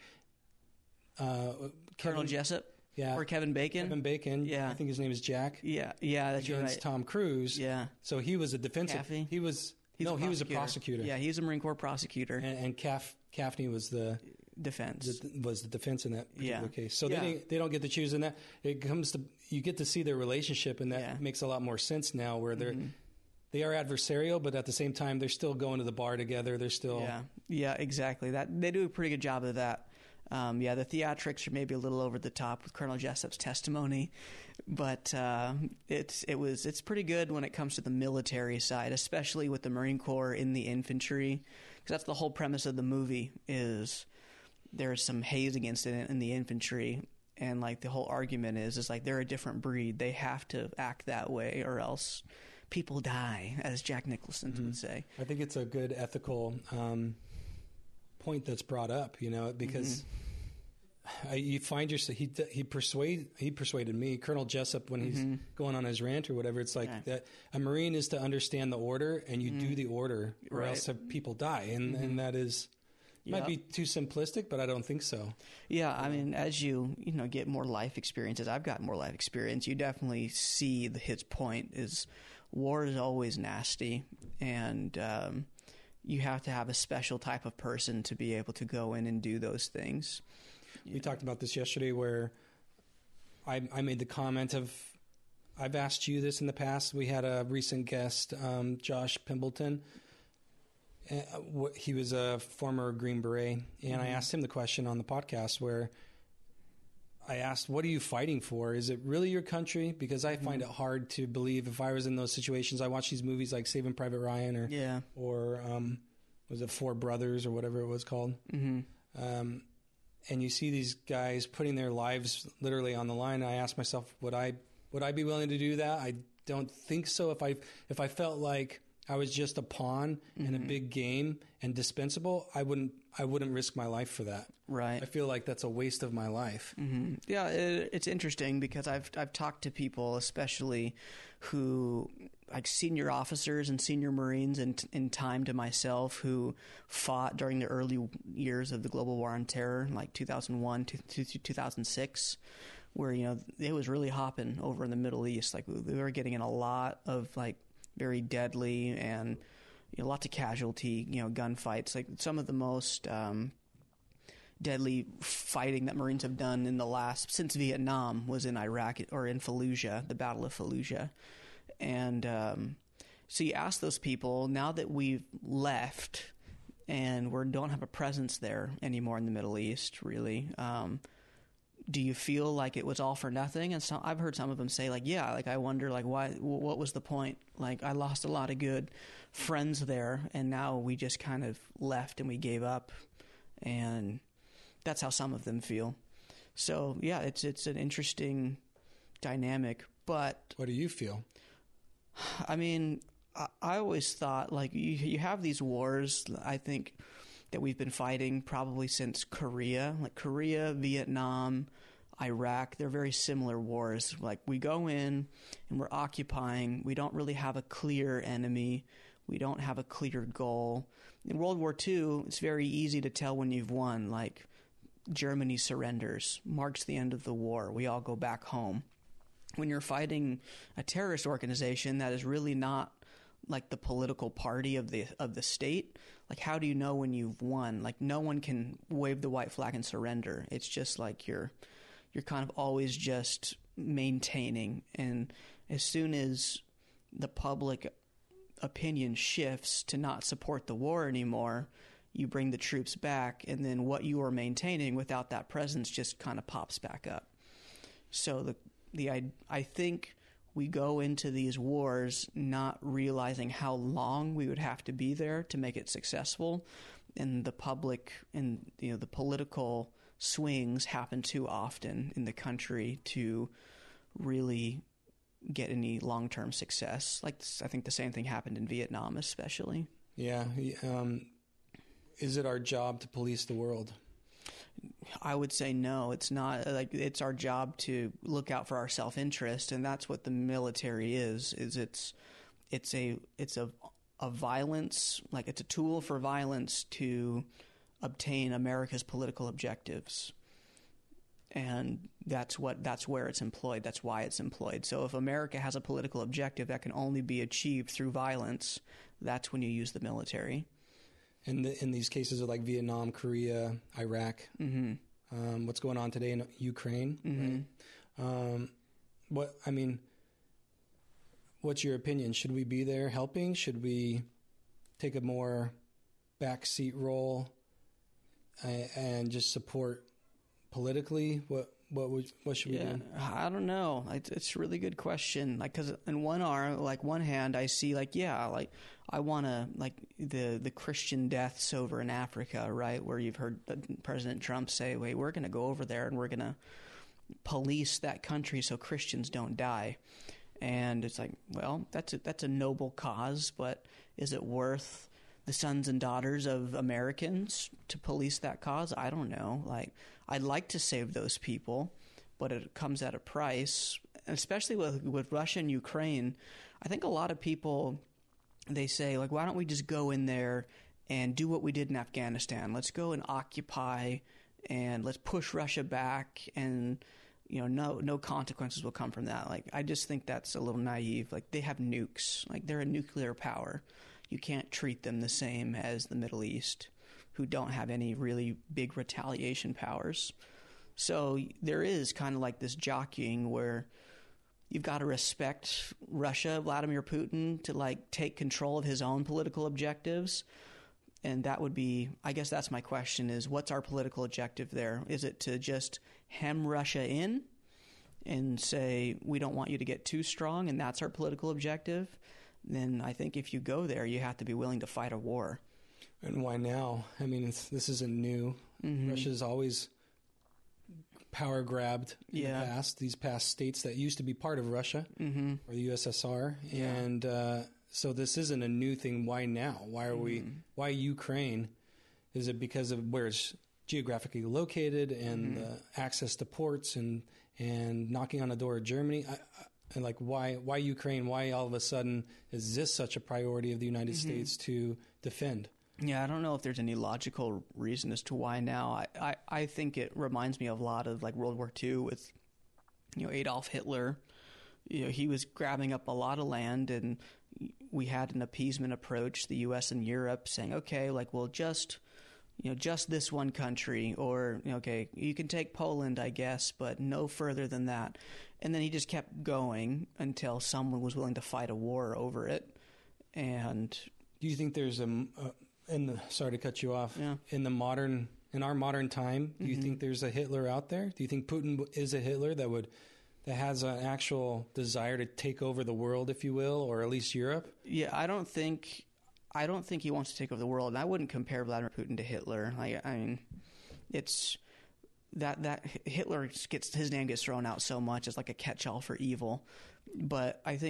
[SPEAKER 17] Colonel Jessup, or Kevin Bacon.
[SPEAKER 16] Kevin Bacon,
[SPEAKER 17] yeah,
[SPEAKER 16] I think his name is Jack.
[SPEAKER 17] Yeah, that's
[SPEAKER 16] against
[SPEAKER 17] right.
[SPEAKER 16] Tom Cruise.
[SPEAKER 17] Yeah,
[SPEAKER 16] so he was a defensive.
[SPEAKER 17] Caffey.
[SPEAKER 16] He was a prosecutor.
[SPEAKER 17] Yeah, he was a Marine Corps prosecutor,
[SPEAKER 16] and Caffney was the
[SPEAKER 17] defense.
[SPEAKER 16] Was the defense in that particular case. So they don't get to choose in that. It comes to you get to see their relationship, and that makes a lot more sense now. Where they are adversarial, but at the same time they're still going to the bar together. They're still
[SPEAKER 17] yeah, exactly. That they do a pretty good job of that. The theatrics are maybe a little over the top with Colonel Jessup's testimony, but it's pretty good when it comes to the military side, especially with the Marine Corps in the infantry, because that's the whole premise of the movie is there's some hazing incident in the infantry, and the whole argument is they're a different breed. They have to act that way or else people die, as Jack Nicholson would say.
[SPEAKER 16] I think it's a good ethical point that's brought up, because you find yourself. He persuaded me, Colonel Jessup, when he's going on his rant or whatever. It's that a Marine is to understand the order, and you do the order, or else people die, and that is. Might be too simplistic, but I don't think so.
[SPEAKER 17] Yeah, I mean, as you get more life experiences, I've got more life experience. You definitely see his point is war is always nasty, and you have to have a special type of person to be able to go in and do those things.
[SPEAKER 16] We talked about this yesterday, where I made the comment of, I've asked you this in the past. We had a recent guest, Josh Pimbleton. He was a former Green Beret, and I asked him the question on the podcast where I asked, what are you fighting for? Is it really your country? Because I find it hard to believe if I was in those situations. I watch these movies like Saving Private Ryan or was it Four Brothers or whatever it was called? And you see these guys putting their lives literally on the line. I ask myself, would I be willing to do that? I don't think so. If I felt like I was just a pawn in a big game and dispensable, I wouldn't risk my life for that.
[SPEAKER 17] Right.
[SPEAKER 16] I feel like that's a waste of my life.
[SPEAKER 17] Yeah, it's interesting because I've talked to people, especially who senior officers and senior Marines in time to myself who fought during the early years of the global war on terror, like 2001 to 2006, where it was really hopping over in the Middle East. We were getting in a lot of very deadly and lots of casualty, gunfights. Some of the most deadly fighting that Marines have done since Vietnam was in Iraq or in Fallujah, the Battle of Fallujah. And so you ask those people, now that we've left and we don't have a presence there anymore in the Middle East, really, do you feel like it was all for nothing? And so I've heard some of them say, I wonder, why? What was the point? I lost a lot of good friends there, and now we just kind of left and we gave up, and that's how some of them feel. So yeah, it's an interesting dynamic. But
[SPEAKER 16] what do you feel?
[SPEAKER 17] I mean, I always thought, like, you have these wars, I think, that we've been fighting probably since Korea. Like Korea, Vietnam, Iraq, they're very similar wars. Like, we go in and we're occupying. We don't really have a clear enemy. We don't have a clear goal. In World War II, it's very easy to tell when you've won. Like, Germany surrenders, marks the end of the war. We all go back home. When you're fighting a terrorist organization that is really not like the political party of the state, like, how do you know when you've won? Like, no one can wave the white flag and surrender. It's just like you're kind of always just maintaining. And as soon as the public opinion shifts to not support the war anymore, you bring the troops back, and then what you are maintaining without that presence just kind of pops back up. So I think we go into these wars not realizing how long we would have to be there to make it successful, and the public and the political swings happen too often in the country to really get any long-term success. Like, I think the same thing happened in Vietnam, especially.
[SPEAKER 16] Yeah. Is it our job to police the world?
[SPEAKER 17] I would say no, it's not. Like, it's our job to look out for our self-interest, and that's what the military is it's a violence, like, it's a tool for violence to obtain America's political objectives. And that's where it's employed. That's why it's employed. So if America has a political objective that can only be achieved through violence, that's when you use the military.
[SPEAKER 16] In these cases of like Vietnam, Korea, Iraq, what's going on today in Ukraine? Right? What's your opinion? Should we be there helping? Should we take a more backseat role and just support politically? What should we do?
[SPEAKER 17] I don't know. It's a really good question. Like, because in one hand, I see I want to the Christian deaths over in Africa, right? Where you've heard President Trump say, "Wait, we're going to go over there and we're going to police that country so Christians don't die." And it's like, well, that's a noble cause, but is it worth the sons and daughters of Americans to police that cause? I don't know. Like, I'd like to save those people, but it comes at a price, especially with Russia and Ukraine. I think a lot of people, they say, like, why don't we just go in there and do what we did in Afghanistan? Let's go and occupy and let's push Russia back, and no consequences will come from that. Like, I just think that's a little naive. Like, they have nukes. Like, they're a nuclear power. You can't treat them the same as the Middle East, who don't have any really big retaliation powers. So there is kind of like this jockeying where you've got to respect Russia, Vladimir Putin, to like take control of his own political objectives. And that would be, I guess that's my question, is what's our political objective there? Is it to just hem Russia in and say, we don't want you to get too strong, and that's our political objective? Then I think if you go there, you have to be willing to fight a war.
[SPEAKER 16] And why now? I mean, this isn't new. Russia's always power grabbed in the past, these past states that used to be part of Russia or the USSR. Yeah. And so this isn't a new thing. Why now? Why Ukraine? Is it because of where it's geographically located and the access to ports and knocking on the door of Germany? And like, why Ukraine? Why all of a sudden is this such a priority of the United States to defend?
[SPEAKER 17] Yeah, I don't know if there's any logical reason as to why now. I think it reminds me of a lot of like World War II with, Adolf Hitler. He was grabbing up a lot of land, and we had an appeasement approach, the U.S. and Europe, saying, okay, like, we'll just this one country, or, okay, you can take Poland, I guess, but no further than that. And then he just kept going until someone was willing to fight a war over it. And
[SPEAKER 16] do you think there's sorry to cut you off, in our modern time, do you think there's a Hitler out there? Do you think Putin is a Hitler that has an actual desire to take over the world, if you will, or at least Europe?
[SPEAKER 17] Yeah, I don't think he wants to take over the world. And I wouldn't compare Vladimir Putin to Hitler. I mean, it's that Hitler his name gets thrown out so much as like a catch-all for evil. But I think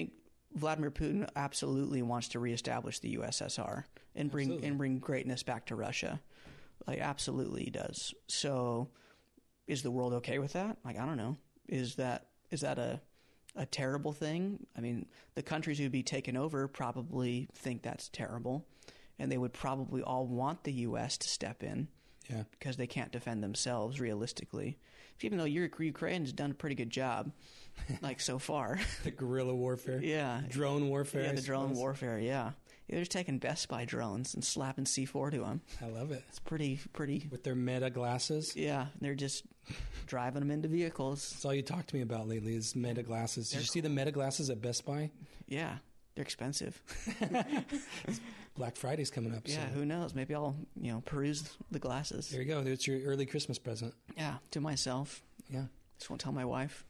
[SPEAKER 17] Vladimir Putin absolutely wants to reestablish the USSR and bring greatness back to Russia. Like, absolutely he does. So is the world okay with that? Like, I don't know. Is that a terrible thing? I mean, the countries who'd be taken over probably think that's terrible, and they would probably all want the U.S. to step in.
[SPEAKER 16] Yeah.
[SPEAKER 17] Because they can't defend themselves realistically. Even though Ukraine's done a pretty good job, like, so far.
[SPEAKER 16] The guerrilla warfare.
[SPEAKER 17] Yeah.
[SPEAKER 16] Drone warfare.
[SPEAKER 17] Yeah, the drone warfare, yeah. They're just taking Best Buy drones and slapping C4 to them.
[SPEAKER 16] I love it.
[SPEAKER 17] It's pretty. With
[SPEAKER 16] their Meta glasses?
[SPEAKER 17] Yeah, they're just driving them into vehicles.
[SPEAKER 16] That's all you talk to me about lately is Meta glasses. Did you see the Meta glasses at Best Buy?
[SPEAKER 17] Yeah, they're expensive.
[SPEAKER 16] Black Friday's coming up.
[SPEAKER 17] Yeah,
[SPEAKER 16] so.
[SPEAKER 17] who knows? Maybe I'll, peruse the glasses.
[SPEAKER 16] There you go. It's your early Christmas present.
[SPEAKER 17] Yeah, to myself.
[SPEAKER 16] Yeah.
[SPEAKER 17] Just won't tell my wife.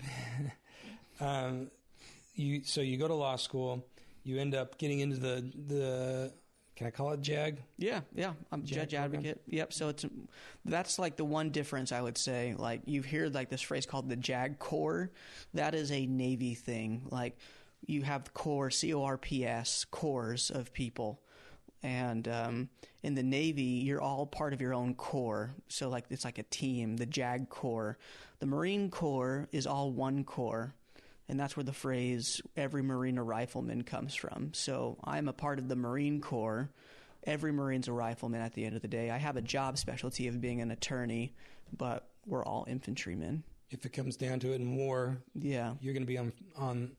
[SPEAKER 16] So you go to law school. You end up getting into the can I call it JAG?
[SPEAKER 17] Yeah. I'm judge advocate. Yep. So that's like the one difference I would say. Like, you've heard like this phrase called the JAG Corps. That is a Navy thing. Like, you have the Corps, CORPS, corps of people. And in the Navy, you're all part of your own corps. So like it's like a team, the JAG Corps. The Marine Corps is all one corps. And that's where the phrase, every Marine a rifleman, comes from. So I'm a part of the Marine Corps. Every Marine's a rifleman at the end of the day. I have a job specialty of being an attorney, but we're all infantrymen.
[SPEAKER 16] If it comes down to it in war,
[SPEAKER 17] yeah,
[SPEAKER 16] you're going to be on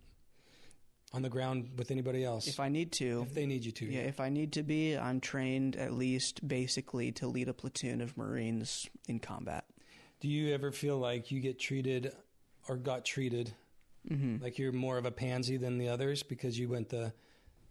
[SPEAKER 16] the ground with anybody else.
[SPEAKER 17] If I need to.
[SPEAKER 16] If they need you to.
[SPEAKER 17] Yeah, if I need to be, I'm trained at least basically to lead a platoon of Marines in combat.
[SPEAKER 16] Do you ever feel like you get treated or got treated like you're more of a pansy than the others because you went the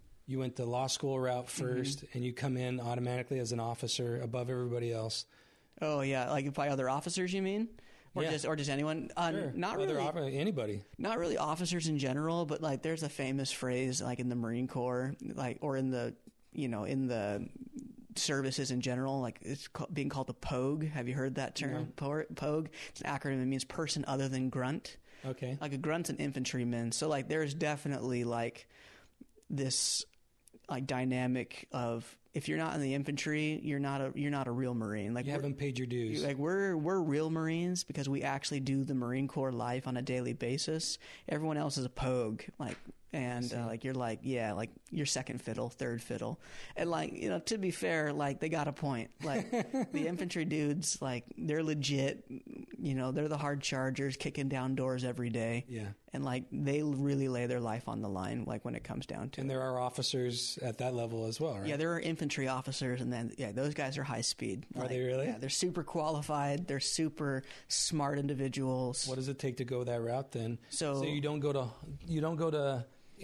[SPEAKER 16] law school route first and you come in automatically as an officer above everybody else?
[SPEAKER 17] Oh, yeah. Like by other officers, you mean? Or just anyone?
[SPEAKER 16] Sure.
[SPEAKER 17] Not really.
[SPEAKER 16] Anybody.
[SPEAKER 17] Not really officers in general, but like there's a famous phrase like in the Marine Corps, like or in the in the services in general, like it's being called a POG. Have you heard that term? No. POG. It's an acronym. It means person other than grunt.
[SPEAKER 16] Okay.
[SPEAKER 17] Like a grunt's an infantryman. So like there's definitely like this like dynamic of if you're not in the infantry, you're not a real Marine. Like
[SPEAKER 16] you haven't paid your dues.
[SPEAKER 17] Like we're real Marines because we actually do the Marine Corps life on a daily basis. Everyone else is a POG, like, and like you're like like you're second fiddle, third fiddle, and like to be fair, like they got a point. Like the infantry dudes, like they're legit. They're the hard chargers, kicking down doors every day.
[SPEAKER 16] Yeah,
[SPEAKER 17] and like they really lay their life on the line. Like when it comes down to.
[SPEAKER 16] And there are officers at that level as well, right?
[SPEAKER 17] Yeah, there are infantry officers, and then those guys are high speed.
[SPEAKER 16] Are they really?
[SPEAKER 17] Yeah, they're super qualified. They're super smart individuals.
[SPEAKER 16] What does it take to go that route then? So you don't go to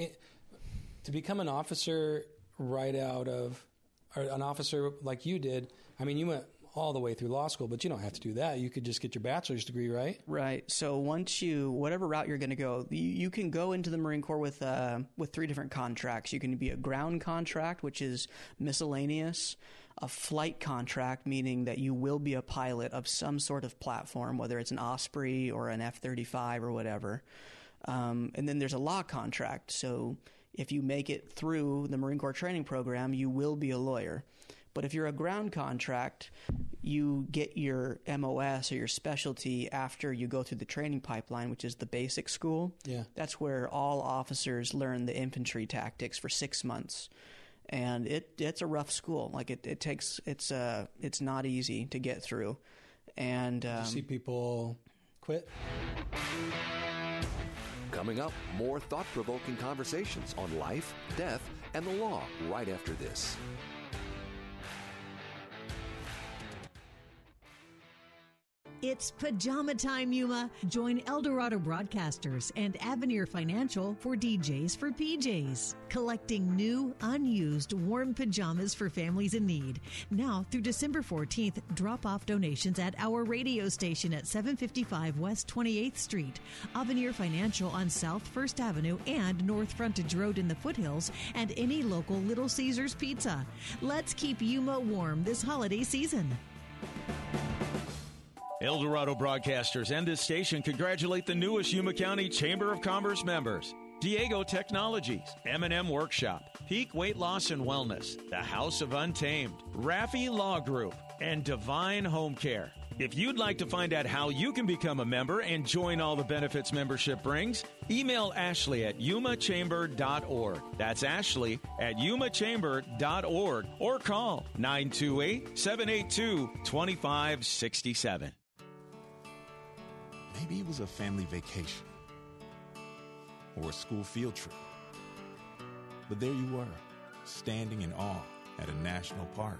[SPEAKER 16] become an officer right out of, or an officer like you did. I mean, you went all the way through law school, but you don't have to do that. You could just get your bachelor's degree, right?
[SPEAKER 17] Right. So whatever route you're going to go, you can go into the Marine Corps with 3 different contracts. You can be a ground contract, which is miscellaneous, a flight contract, meaning that you will be a pilot of some sort of platform, whether it's an Osprey or an F-35 or whatever. And then there's a law contract. So if you make it through the Marine Corps training program, you will be a lawyer. But if you're a ground contract, you get your MOS or your specialty after you go through the training pipeline, which is the basic school.
[SPEAKER 16] Yeah.
[SPEAKER 17] That's where all officers learn the infantry tactics for 6 months. And it's a rough school. Like it's not easy to get through. And
[SPEAKER 16] you see people quit.
[SPEAKER 15] Coming up, more thought-provoking conversations on life, death, and the law right after this.
[SPEAKER 2] It's pajama time, Yuma. Join Eldorado Broadcasters and Avenir Financial for DJs for PJs, collecting new, unused, warm pajamas for families in need. Now through December 14th, drop off donations at our radio station at 755 West 28th Street, Avenir Financial on South 1st Avenue and North Frontage Road in the Foothills, and any local Little Caesars Pizza. Let's keep Yuma warm this holiday season.
[SPEAKER 22] Eldorado Broadcasters and this station congratulate the newest Yuma County Chamber of Commerce members.
[SPEAKER 3] Diego Technologies, M&M Workshop, Peak Weight Loss and Wellness, The House of Untamed, Raffi Law Group, and Divine Home Care. If you'd like to find out how you can become a member and join all the benefits membership brings, email Ashley at yumachamber.org. That's Ashley at yumachamber.org or call 928-782-2567.
[SPEAKER 22] Maybe it was a family vacation or a school field trip. But there you were, standing in awe at a national park.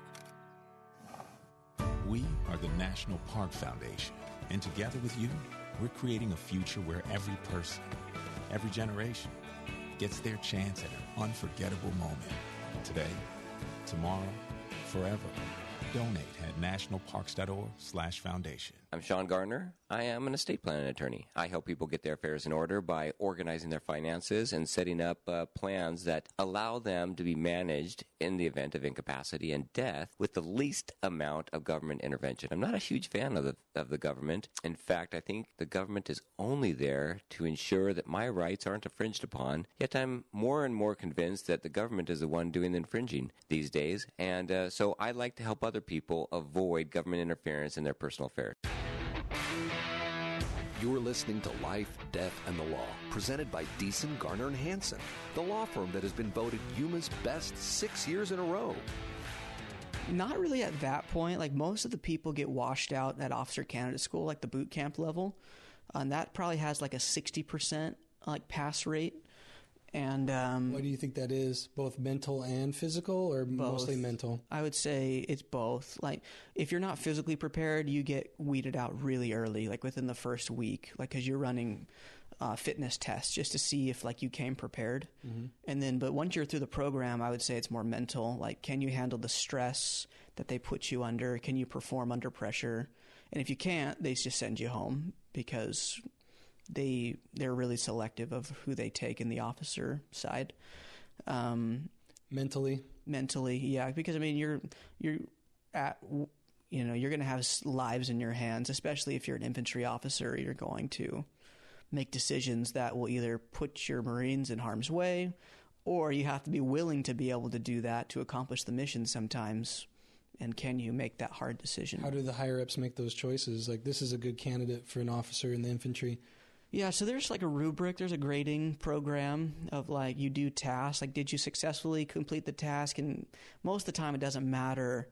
[SPEAKER 22] We are the National Park Foundation, and together with you, we're creating a future where every person, every generation, gets their chance at an unforgettable moment. Today, tomorrow, forever. Donate at nationalparks.org/foundation.
[SPEAKER 23] I'm Sean Gardner. I am an estate planning attorney. I help people get their affairs in order by organizing their finances and setting up plans that allow them to be managed in the event of incapacity and death with the least amount of government intervention. I'm not a huge fan of the government. In fact, I think the government is only there to ensure that my rights aren't infringed upon. Yet I'm more and more convinced that the government is the one doing the infringing these days. And so I like to help other people avoid government interference in their personal affairs.
[SPEAKER 15] You're listening to Life, Death, and the Law, presented by Deason, Garner & Hansen, the law firm that has been voted Yuma's best 6 years in a row.
[SPEAKER 17] Not really at that point. Like, most of the people get washed out at officer candidate school, like the boot camp level. And that probably has like a 60% like pass rate. And
[SPEAKER 16] why do you think that is? Both mental and physical, or
[SPEAKER 17] both.
[SPEAKER 16] Mostly mental?
[SPEAKER 17] I would say it's both. Like, if you're not physically prepared, you get weeded out really early, like within the first week, like because you're running fitness tests just to see if like you came prepared. Mm-hmm. And then, but once you're through the program, I would say it's more mental. Like, can you handle the stress that they put you under? Can you perform under pressure? And if you can't, they just send you home because they're really selective of who they take in the officer side.
[SPEAKER 16] Mentally,
[SPEAKER 17] yeah, because I mean you're at, you know, you're going to have lives in your hands, especially if you're an infantry officer. You're going to make decisions that will either put your Marines in harm's way, or you have to be willing to be able to do that to accomplish the mission sometimes. And can you make that hard decision?
[SPEAKER 16] How do the higher-ups make those choices? Like, this is a good candidate for an officer in the infantry.
[SPEAKER 17] Yeah, so there's like a rubric, there's a grading program of like you do tasks, like did you successfully complete the task? And most of the time it doesn't matter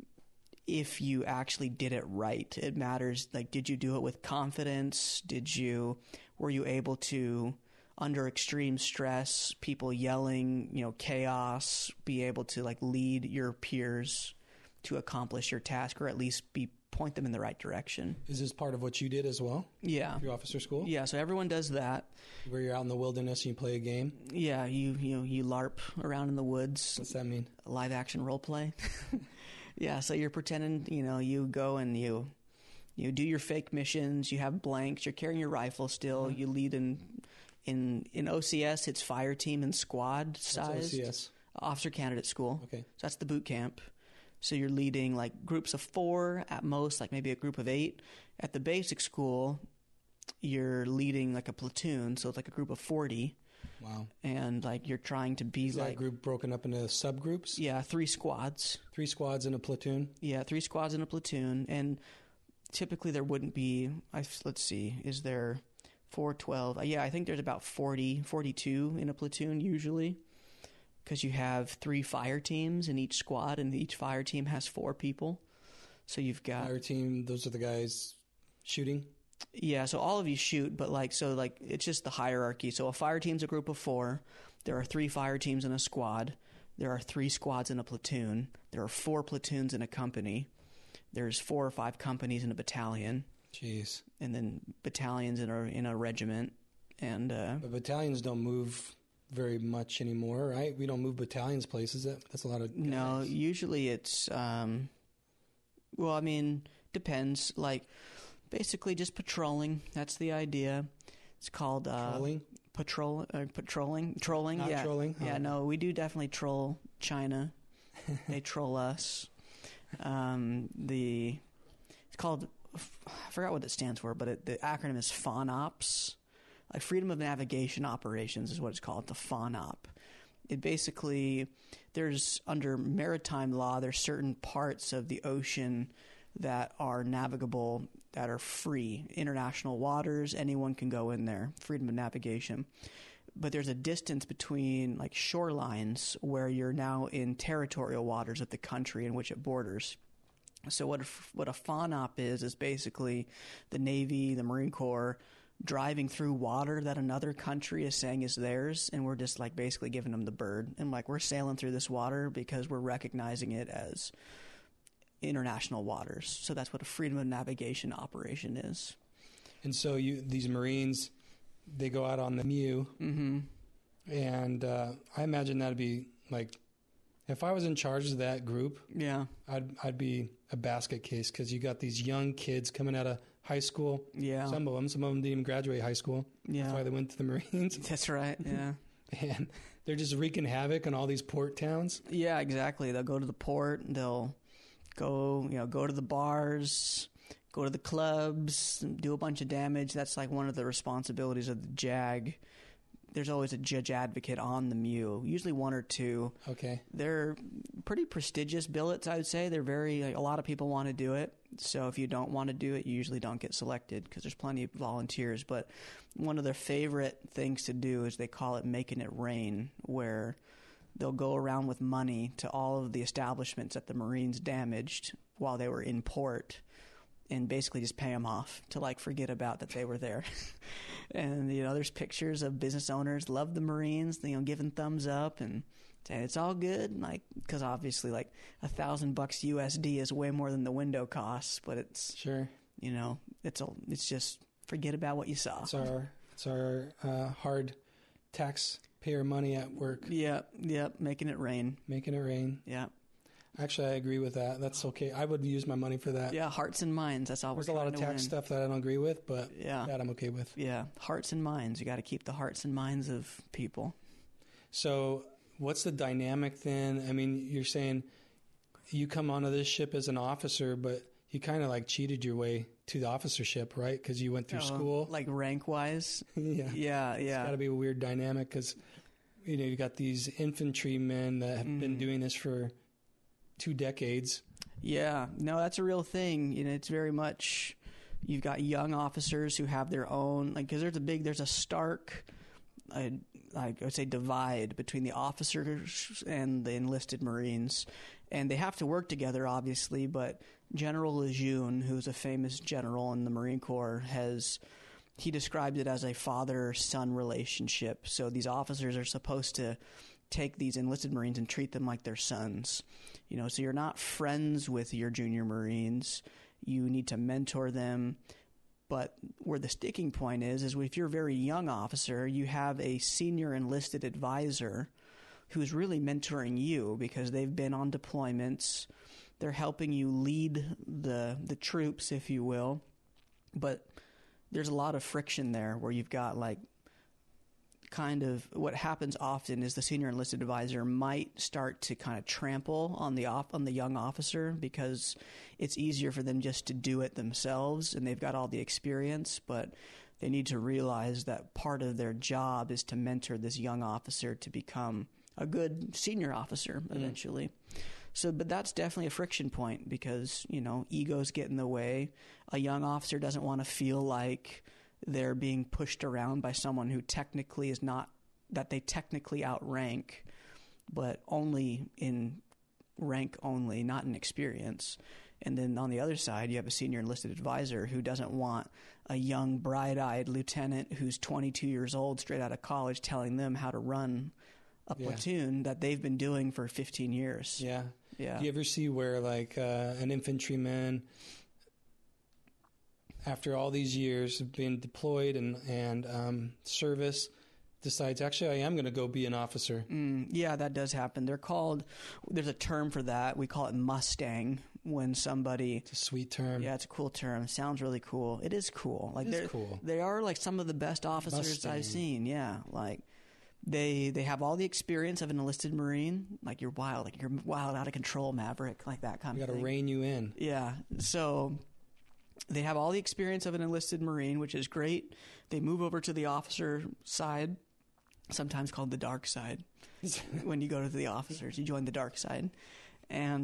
[SPEAKER 17] if you actually did it right. It matters, like, did you do it with confidence? Were you able to, under extreme stress, people yelling, you know, chaos, be able to like lead your peers to accomplish your task, or at least point them in the right direction.
[SPEAKER 16] Is this part of what you did as well?
[SPEAKER 17] Yeah.
[SPEAKER 16] Your officer school?
[SPEAKER 17] Yeah, so everyone does that.
[SPEAKER 16] Where you're out in the wilderness and you play a game?
[SPEAKER 17] Yeah, you LARP around in the woods.
[SPEAKER 16] What's that mean?
[SPEAKER 17] Live action role play. Yeah, so you're pretending, you know, you go and you do your fake missions, you have blanks, you're carrying your rifle still, you lead in OCS, it's fire team and squad sized.
[SPEAKER 16] OCS?
[SPEAKER 17] Officer candidate school.
[SPEAKER 16] Okay.
[SPEAKER 17] So that's the boot camp. So you're leading like groups of 4 at most, like maybe a group of 8. At the basic school, you're leading like a platoon, so it's like a group of 40.
[SPEAKER 16] Wow.
[SPEAKER 17] And like you're trying to be
[SPEAKER 16] Is that group broken up into subgroups?
[SPEAKER 17] Yeah, 3 squads.
[SPEAKER 16] 3 squads in a platoon?
[SPEAKER 17] Yeah, 3 squads in a platoon. And typically there wouldn't be, let's see, is there 4, 12? Yeah, I think there's about 40, 42 in a platoon usually. Because you have 3 fire teams in each squad, and each fire team has 4 people. So you've got
[SPEAKER 16] fire team. Those are the guys shooting.
[SPEAKER 17] Yeah, so all of you shoot, but it's just the hierarchy. So a fire team's a group of 4. There are 3 fire teams in a squad. There are 3 squads in a platoon. There are 4 platoons in a company. There's 4 or 5 companies in a battalion.
[SPEAKER 16] Jeez.
[SPEAKER 17] And then battalions in a regiment. And
[SPEAKER 16] but battalions don't move very much anymore, right? We don't move battalions places. That's a lot of guys.
[SPEAKER 17] No, usually it's well, I mean, depends. Like, basically just patrolling. That's the idea. It's called
[SPEAKER 16] trolling.
[SPEAKER 17] Trolling.
[SPEAKER 16] Not
[SPEAKER 17] yeah,
[SPEAKER 16] trolling.
[SPEAKER 17] Yeah, no, we do definitely troll China. They troll us. It's called, I forgot what it stands for, but the acronym is FONOPS. like freedom of navigation operations is what it's called, the FONOP. It basically, there's under maritime law, there's certain parts of the ocean that are navigable, that are free. International waters, anyone can go in there, freedom of navigation. But there's a distance between like shorelines where you're now in territorial waters of the country in which it borders. So what a FONOP is basically the Navy, the Marine Corps, driving through water that another country is saying is theirs, and we're just like basically giving them the bird. And like we're sailing through this water because we're recognizing it as international waters. So that's what a freedom of navigation operation is.
[SPEAKER 16] And so these Marines, they go out on the MEU, and I imagine that'd be like, if I was in charge of that group, I'd be a basket case, because you got these young kids coming out of high school. Yeah, some of them didn't even graduate high school. Yeah, that's why they went to the Marines.
[SPEAKER 17] That's right. Yeah,
[SPEAKER 16] and they're just wreaking havoc on all these port towns.
[SPEAKER 17] Yeah, exactly. They'll go to the port. They'll go to the bars, go to the clubs, do a bunch of damage. That's like one of the responsibilities of the JAG. There's always a judge advocate on the MEU, usually one or two.
[SPEAKER 16] Okay.
[SPEAKER 17] They're pretty prestigious billets, I would say. They're a lot of people want to do it. So if you don't want to do it, you usually don't get selected because there's plenty of volunteers. But one of their favorite things to do is they call it making it rain, where they'll go around with money to all of the establishments that the Marines damaged while they were in port, and basically just pay them off to like forget about that they were there. And there's pictures of business owners love the Marines, giving thumbs up and saying it's all good, like, because obviously like $1,000 USD is way more than the window costs, but it's
[SPEAKER 16] sure,
[SPEAKER 17] it's just forget about what you saw.
[SPEAKER 16] It's our hard taxpayer money at work.
[SPEAKER 17] Yep, making it rain. Yeah.
[SPEAKER 16] Actually, I agree with that. That's okay. I would use my money for that.
[SPEAKER 17] Yeah, hearts and minds. That's all.
[SPEAKER 16] There's a lot of tax stuff that I don't agree with, but that I'm okay with.
[SPEAKER 17] Yeah, hearts and minds. You got to keep the hearts and minds of people.
[SPEAKER 16] So what's the dynamic then? I mean, you're saying you come onto this ship as an officer, but you kind of like cheated your way to the officership, right? Because you went through school.
[SPEAKER 17] Like rank-wise? Yeah.
[SPEAKER 16] It's got to be a weird dynamic because, you got these infantrymen that have been doing this for 2 decades.
[SPEAKER 17] Yeah, no, that's a real thing. It's very much, you've got young officers who have their own, like, because there's a stark, I would say, divide between the officers and the enlisted Marines. And they have to work together, obviously, but General Lejeune, who's a famous general in the Marine Corps, he described it as a father-son relationship. So these officers are supposed to take these enlisted Marines and treat them like their sons. So you're not friends with your junior Marines. You need to mentor them. But where the sticking point is if you're a very young officer, you have a senior enlisted advisor who's really mentoring you because they've been on deployments. They're helping you lead the troops, if you will. But there's a lot of friction there where you've got like kind of what happens often is the senior enlisted advisor might start to kind of trample on the young officer because it's easier for them just to do it themselves and they've got all the experience, but they need to realize that part of their job is to mentor this young officer to become a good senior officer eventually. So, but that's definitely a friction point because, egos get in the way. A young officer doesn't want to feel like they're being pushed around by someone who technically is not, that they technically outrank, but only in rank only, not in experience. And then on the other side, you have a senior enlisted advisor who doesn't want a young, bright-eyed lieutenant who's 22 years old, straight out of college, telling them how to run a platoon that they've been doing for 15 years.
[SPEAKER 16] Yeah. Do you ever see where, like, an infantryman, after all these years of being deployed and service, decides, actually, I am going to go be an officer?
[SPEAKER 17] Yeah, that does happen. There's a term for that. We call it Mustang. When somebody...
[SPEAKER 16] It's a sweet term.
[SPEAKER 17] Yeah, it's a cool term. It sounds really cool. It is cool. Like,
[SPEAKER 16] it is cool.
[SPEAKER 17] They are like some of the best officers
[SPEAKER 16] Mustang.
[SPEAKER 17] I've seen. Yeah, like they have all the experience of an enlisted Marine. Like you're wild, out of control, Maverick, like that kind of thing.
[SPEAKER 16] We got to rein you in.
[SPEAKER 17] Yeah. So they have all the experience of an enlisted Marine, which is great. They move over to the officer side, sometimes called the dark side. When you go to the officers, you join the dark side. And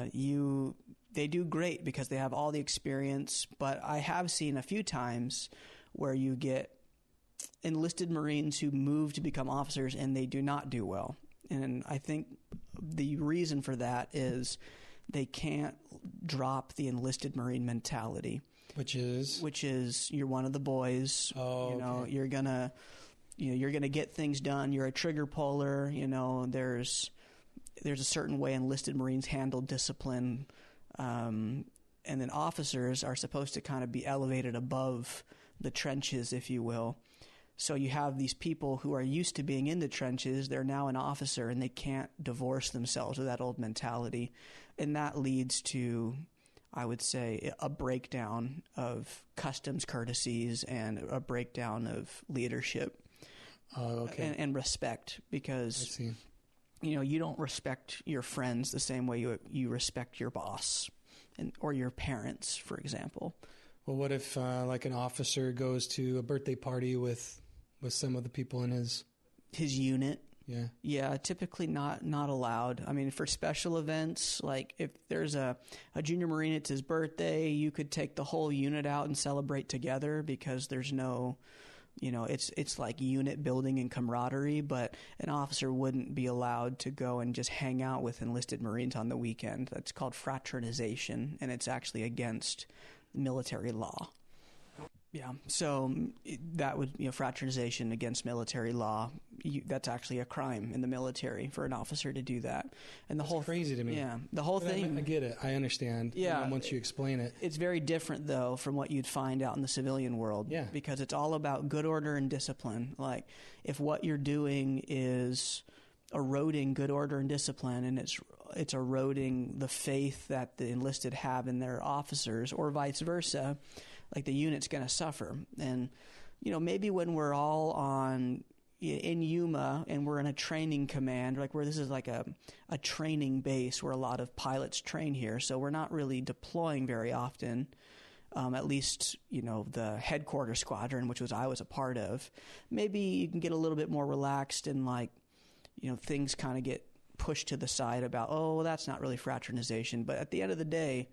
[SPEAKER 17] they do great because they have all the experience. But I have seen a few times where you get enlisted Marines who move to become officers and they do not do well. And I think the reason for that is they can't drop the enlisted Marine mentality. Which is you're one of the boys. Oh, okay. You're gonna get things done. You're a trigger puller. There's a certain way enlisted Marines handle discipline, and then officers are supposed to kind of be elevated above the trenches, if you will. So you have these people who are used to being in the trenches. They're now an officer, and they can't divorce themselves with that old mentality. And that leads to, I would say, a breakdown of customs courtesies and a breakdown of leadership and respect, because you don't respect your friends the same way you respect your boss or your parents, for example.
[SPEAKER 16] Well, what if like an officer goes to a birthday party with some of the people in his
[SPEAKER 17] unit?
[SPEAKER 16] Yeah,
[SPEAKER 17] typically not allowed. I mean, for special events, like if there's a junior Marine, it's his birthday, you could take the whole unit out and celebrate together, because there's no, it's like unit building and camaraderie. But an officer wouldn't be allowed to go and just hang out with enlisted Marines on the weekend. That's called fraternization, and it's actually against military law. Yeah, so that would, fraternization against military law, that's actually a crime in the military for an officer to do that. And
[SPEAKER 16] that's crazy to me.
[SPEAKER 17] Yeah, the whole thing.
[SPEAKER 16] I get it. I understand.
[SPEAKER 17] Yeah.
[SPEAKER 16] Once you explain it.
[SPEAKER 17] It's very different, though, from what you'd find out in the civilian world.
[SPEAKER 16] Yeah.
[SPEAKER 17] Because it's all about good order and discipline. Like, if what you're doing is eroding good order and discipline, and it's eroding the faith that the enlisted have in their officers, or vice versa, like, the unit's going to suffer. And, maybe when we're all in Yuma and we're in a training command, like where this is like a training base where a lot of pilots train here, so we're not really deploying very often, at least, the headquarters squadron, which I was a part of. Maybe you can get a little bit more relaxed and, like, things kind of get pushed to the side about, oh, that's not really fraternization. But at the end of the day,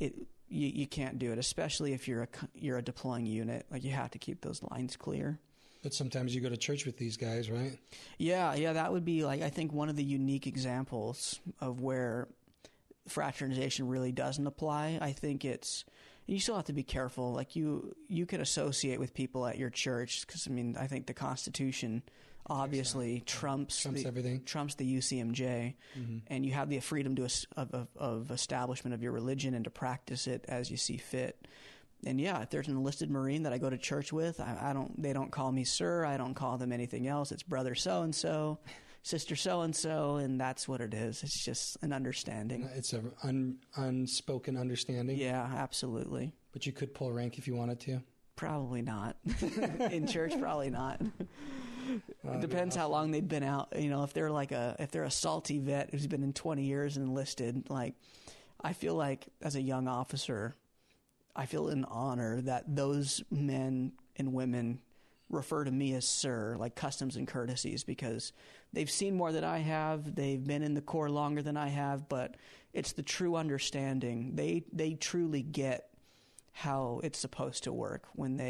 [SPEAKER 17] you can't do it, especially if you're a deploying unit. Like, you have to keep those lines clear.
[SPEAKER 16] But sometimes you go to church with these guys, right?
[SPEAKER 17] Yeah, that would be, like, I think one of the unique examples of where fraternization really doesn't apply. I think you still have to be careful. Like, you can associate with people at your church, because, I think the Constitution obviously trumps
[SPEAKER 16] everything.
[SPEAKER 17] Trumps the UCMJ, and you have the freedom of establishment of your religion and to practice it as you see fit. And yeah, if there's an enlisted Marine that I go to church with, they don't call me sir. I don't call them anything else. It's brother so and so, sister so and so, and that's what it is. It's just an understanding.
[SPEAKER 16] It's an unspoken understanding.
[SPEAKER 17] Yeah, absolutely.
[SPEAKER 16] But you could pull rank if you wanted to.
[SPEAKER 17] Probably not. In church, probably not. It depends how long they've been out. If they're a salty vet who's been in 20 years and enlisted, like, I feel like as a young officer, I feel an honor that those men and women refer to me as sir, like customs and courtesies, because they've seen more than I have. They've been in the Corps longer than I have, but it's the true understanding. They truly get how it's supposed to work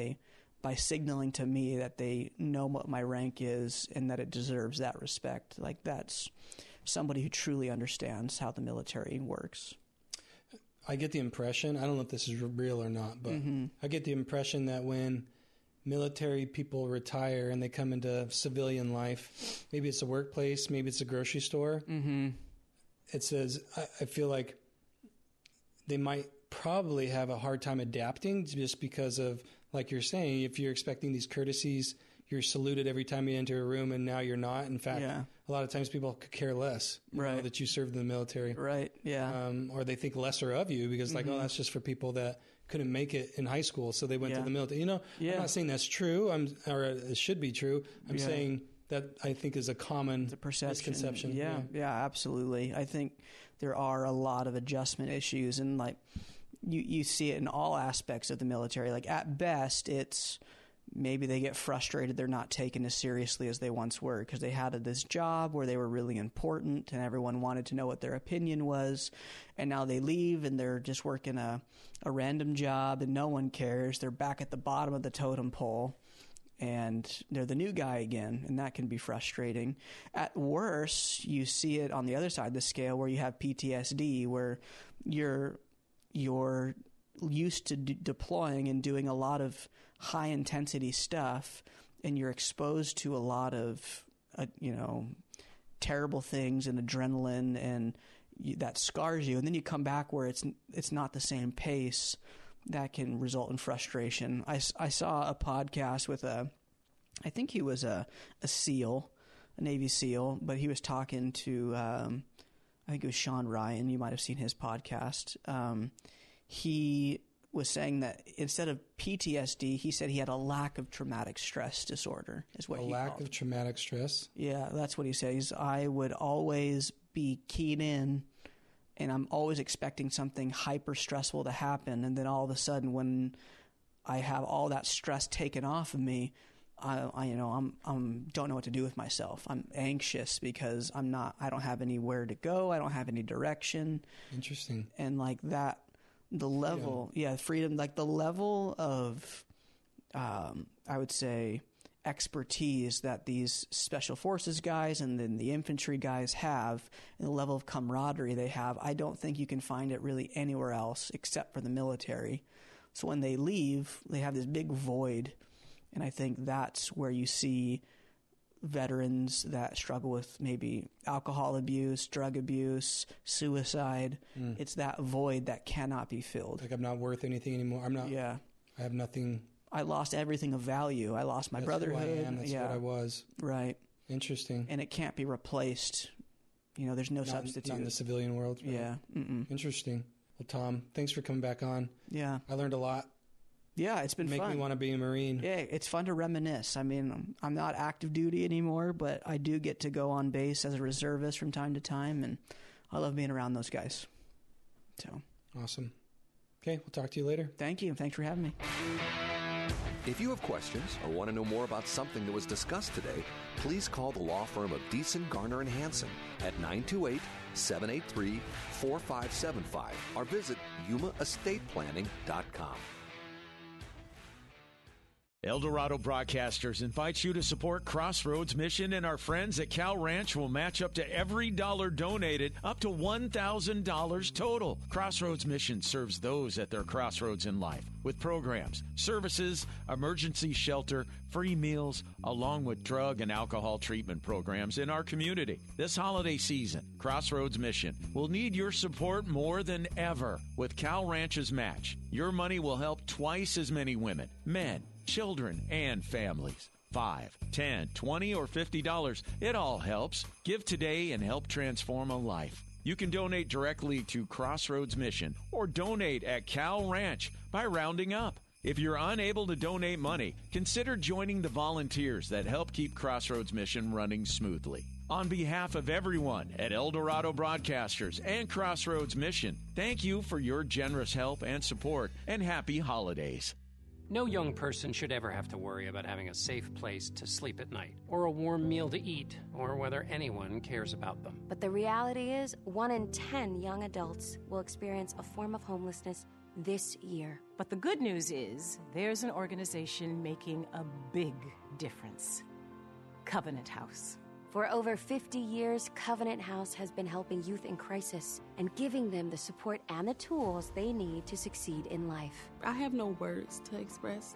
[SPEAKER 17] by signaling to me that they know what my rank is and that it deserves that respect. Like, that's somebody who truly understands how the military works.
[SPEAKER 16] I get the impression, I don't know if this is real or not, but I get the impression that when military people retire and they come into civilian life, maybe it's a workplace, maybe it's a grocery store, it says, I feel like they might probably have a hard time adapting, just because of, like you're saying, if you're expecting these courtesies, you're saluted every time you enter a room, and now you're not. In fact, a lot of times people could care less that you served in the military.
[SPEAKER 17] Right, yeah.
[SPEAKER 16] Or they think lesser of you because, like, oh, that's just for people that couldn't make it in high school, so they went to the military. I'm not saying that's true, or it should be true. I'm saying that I think is a common misconception.
[SPEAKER 17] Yeah, absolutely. I think there are a lot of adjustment issues, and, like, you see it in all aspects of the military. Like at best, it's maybe they get frustrated they're not taken as seriously as they once were because they had this job where they were really important and everyone wanted to know what their opinion was. And now they leave and they're just working a random job and no one cares. They're back at the bottom of the totem pole and they're the new guy again, and that can be frustrating. At worst, you see it on the other side of the scale where you have PTSD, where you're used to deploying and doing a lot of high intensity stuff, and you're exposed to a lot of terrible things and adrenaline, and that scars you. And then you come back where it's not the same pace. That can result in frustration. I saw a podcast with I think he was a SEAL, a Navy SEAL, but he was talking to I think it was Sean Ryan. You might have seen his podcast. He was saying that instead of PTSD, he said he had a lack of traumatic stress disorder, is what he called it. A lack
[SPEAKER 16] of traumatic stress?
[SPEAKER 17] Yeah, that's what he says. I would always be keyed in, and I'm always expecting something hyper stressful to happen, and then all of a sudden when I have all that stress taken off of me, I don't know what to do with myself. I'm anxious because I don't have anywhere to go. I don't have any direction.
[SPEAKER 16] Interesting.
[SPEAKER 17] And like that, the level, freedom, like the level of, I would say, expertise that these special forces guys and then the infantry guys have, and the level of camaraderie they have, I don't think you can find it really anywhere else except for the military. So when they leave, they have this big void. And I think that's where you see veterans that struggle with maybe alcohol abuse, drug abuse, suicide. It's that void that cannot be filled.
[SPEAKER 16] Like I'm not worth anything anymore. I have nothing.
[SPEAKER 17] I lost everything of value. I lost my brotherhood.
[SPEAKER 16] Who I am. That's what I was.
[SPEAKER 17] Right.
[SPEAKER 16] Interesting.
[SPEAKER 17] And it can't be replaced. There's no substitute.
[SPEAKER 16] Not in the civilian world. Right?
[SPEAKER 17] Yeah. Mm-mm.
[SPEAKER 16] Interesting. Well, Tom, thanks for coming back on.
[SPEAKER 17] Yeah.
[SPEAKER 16] I learned a lot.
[SPEAKER 17] Yeah, it's been fun.
[SPEAKER 16] Make me want to be a Marine.
[SPEAKER 17] Yeah, it's fun to reminisce. I mean, I'm not active duty anymore, but I do get to go on base as a reservist from time to time, and I love being around those guys. So
[SPEAKER 16] awesome. Okay, we'll talk to you later.
[SPEAKER 17] Thank you. Thanks for having me.
[SPEAKER 15] If you have questions or want to know more about something that was discussed today, please call the law firm of Deason, Garner & Hansen at 928-783-4575 or visit yumaestateplanning.com.
[SPEAKER 3] Eldorado Broadcasters invites you to support Crossroads Mission, and our friends at Cal Ranch will match up to every dollar donated up to $1,000 total. Crossroads Mission serves those at their crossroads in life with programs, services, emergency shelter, free meals, along with drug and alcohol treatment programs in our community. This holiday season, Crossroads Mission will need your support more than ever. With Cal Ranch's match, your money will help twice as many women, men, children, and families. $5, $10, $20, or $50. It all helps. Give today and help transform a life. You can donate directly to Crossroads Mission or donate at Cal Ranch by rounding up. If you're unable to donate money, consider joining the volunteers that help keep Crossroads Mission running smoothly. On behalf of everyone at Eldorado Broadcasters and Crossroads Mission, thank you for your generous help and support, and happy holidays.
[SPEAKER 1] No young person should ever have to worry about having a safe place to sleep at night, or a warm meal to eat, or whether anyone cares about them.
[SPEAKER 4] But the reality is, 1 in 10 young adults will experience a form of homelessness this year.
[SPEAKER 5] But the good news is, there's an organization making a big difference. Covenant House.
[SPEAKER 4] For over 50 years, Covenant House has been helping youth in crisis and giving them the support and the tools they need to succeed in life.
[SPEAKER 24] I have no words to express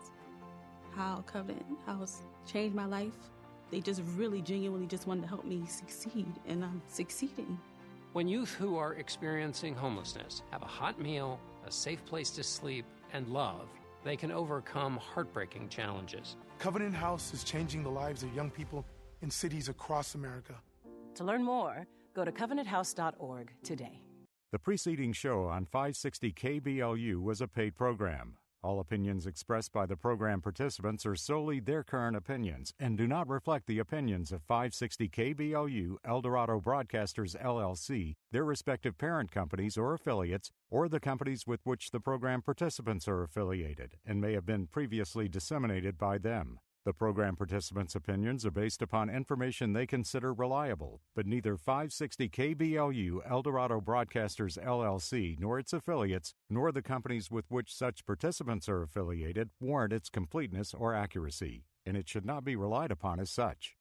[SPEAKER 24] how Covenant House changed my life. They just really genuinely just wanted to help me succeed, and I'm succeeding.
[SPEAKER 1] When youth who are experiencing homelessness have a hot meal, a safe place to sleep, and love, they can overcome heartbreaking challenges.
[SPEAKER 25] Covenant House is changing the lives of young people in cities across America.
[SPEAKER 5] To learn more, go to covenanthouse.org today.
[SPEAKER 14] The preceding show on 560 KBLU was a paid program. All opinions expressed by the program participants are solely their current opinions and do not reflect the opinions of 560 KBOU, Eldorado Broadcasters, LLC, their respective parent companies or affiliates, or the companies with which the program participants are affiliated, and may have been previously disseminated by them. The program participants' opinions are based upon information they consider reliable, but neither 560 KBOU, Eldorado Broadcasters, LLC, nor its affiliates, nor the companies with which such participants are affiliated warrant its completeness or accuracy, and it should not be relied upon as such.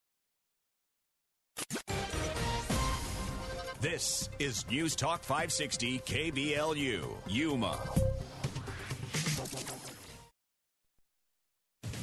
[SPEAKER 6] This is News Talk 560 KBLU, Yuma.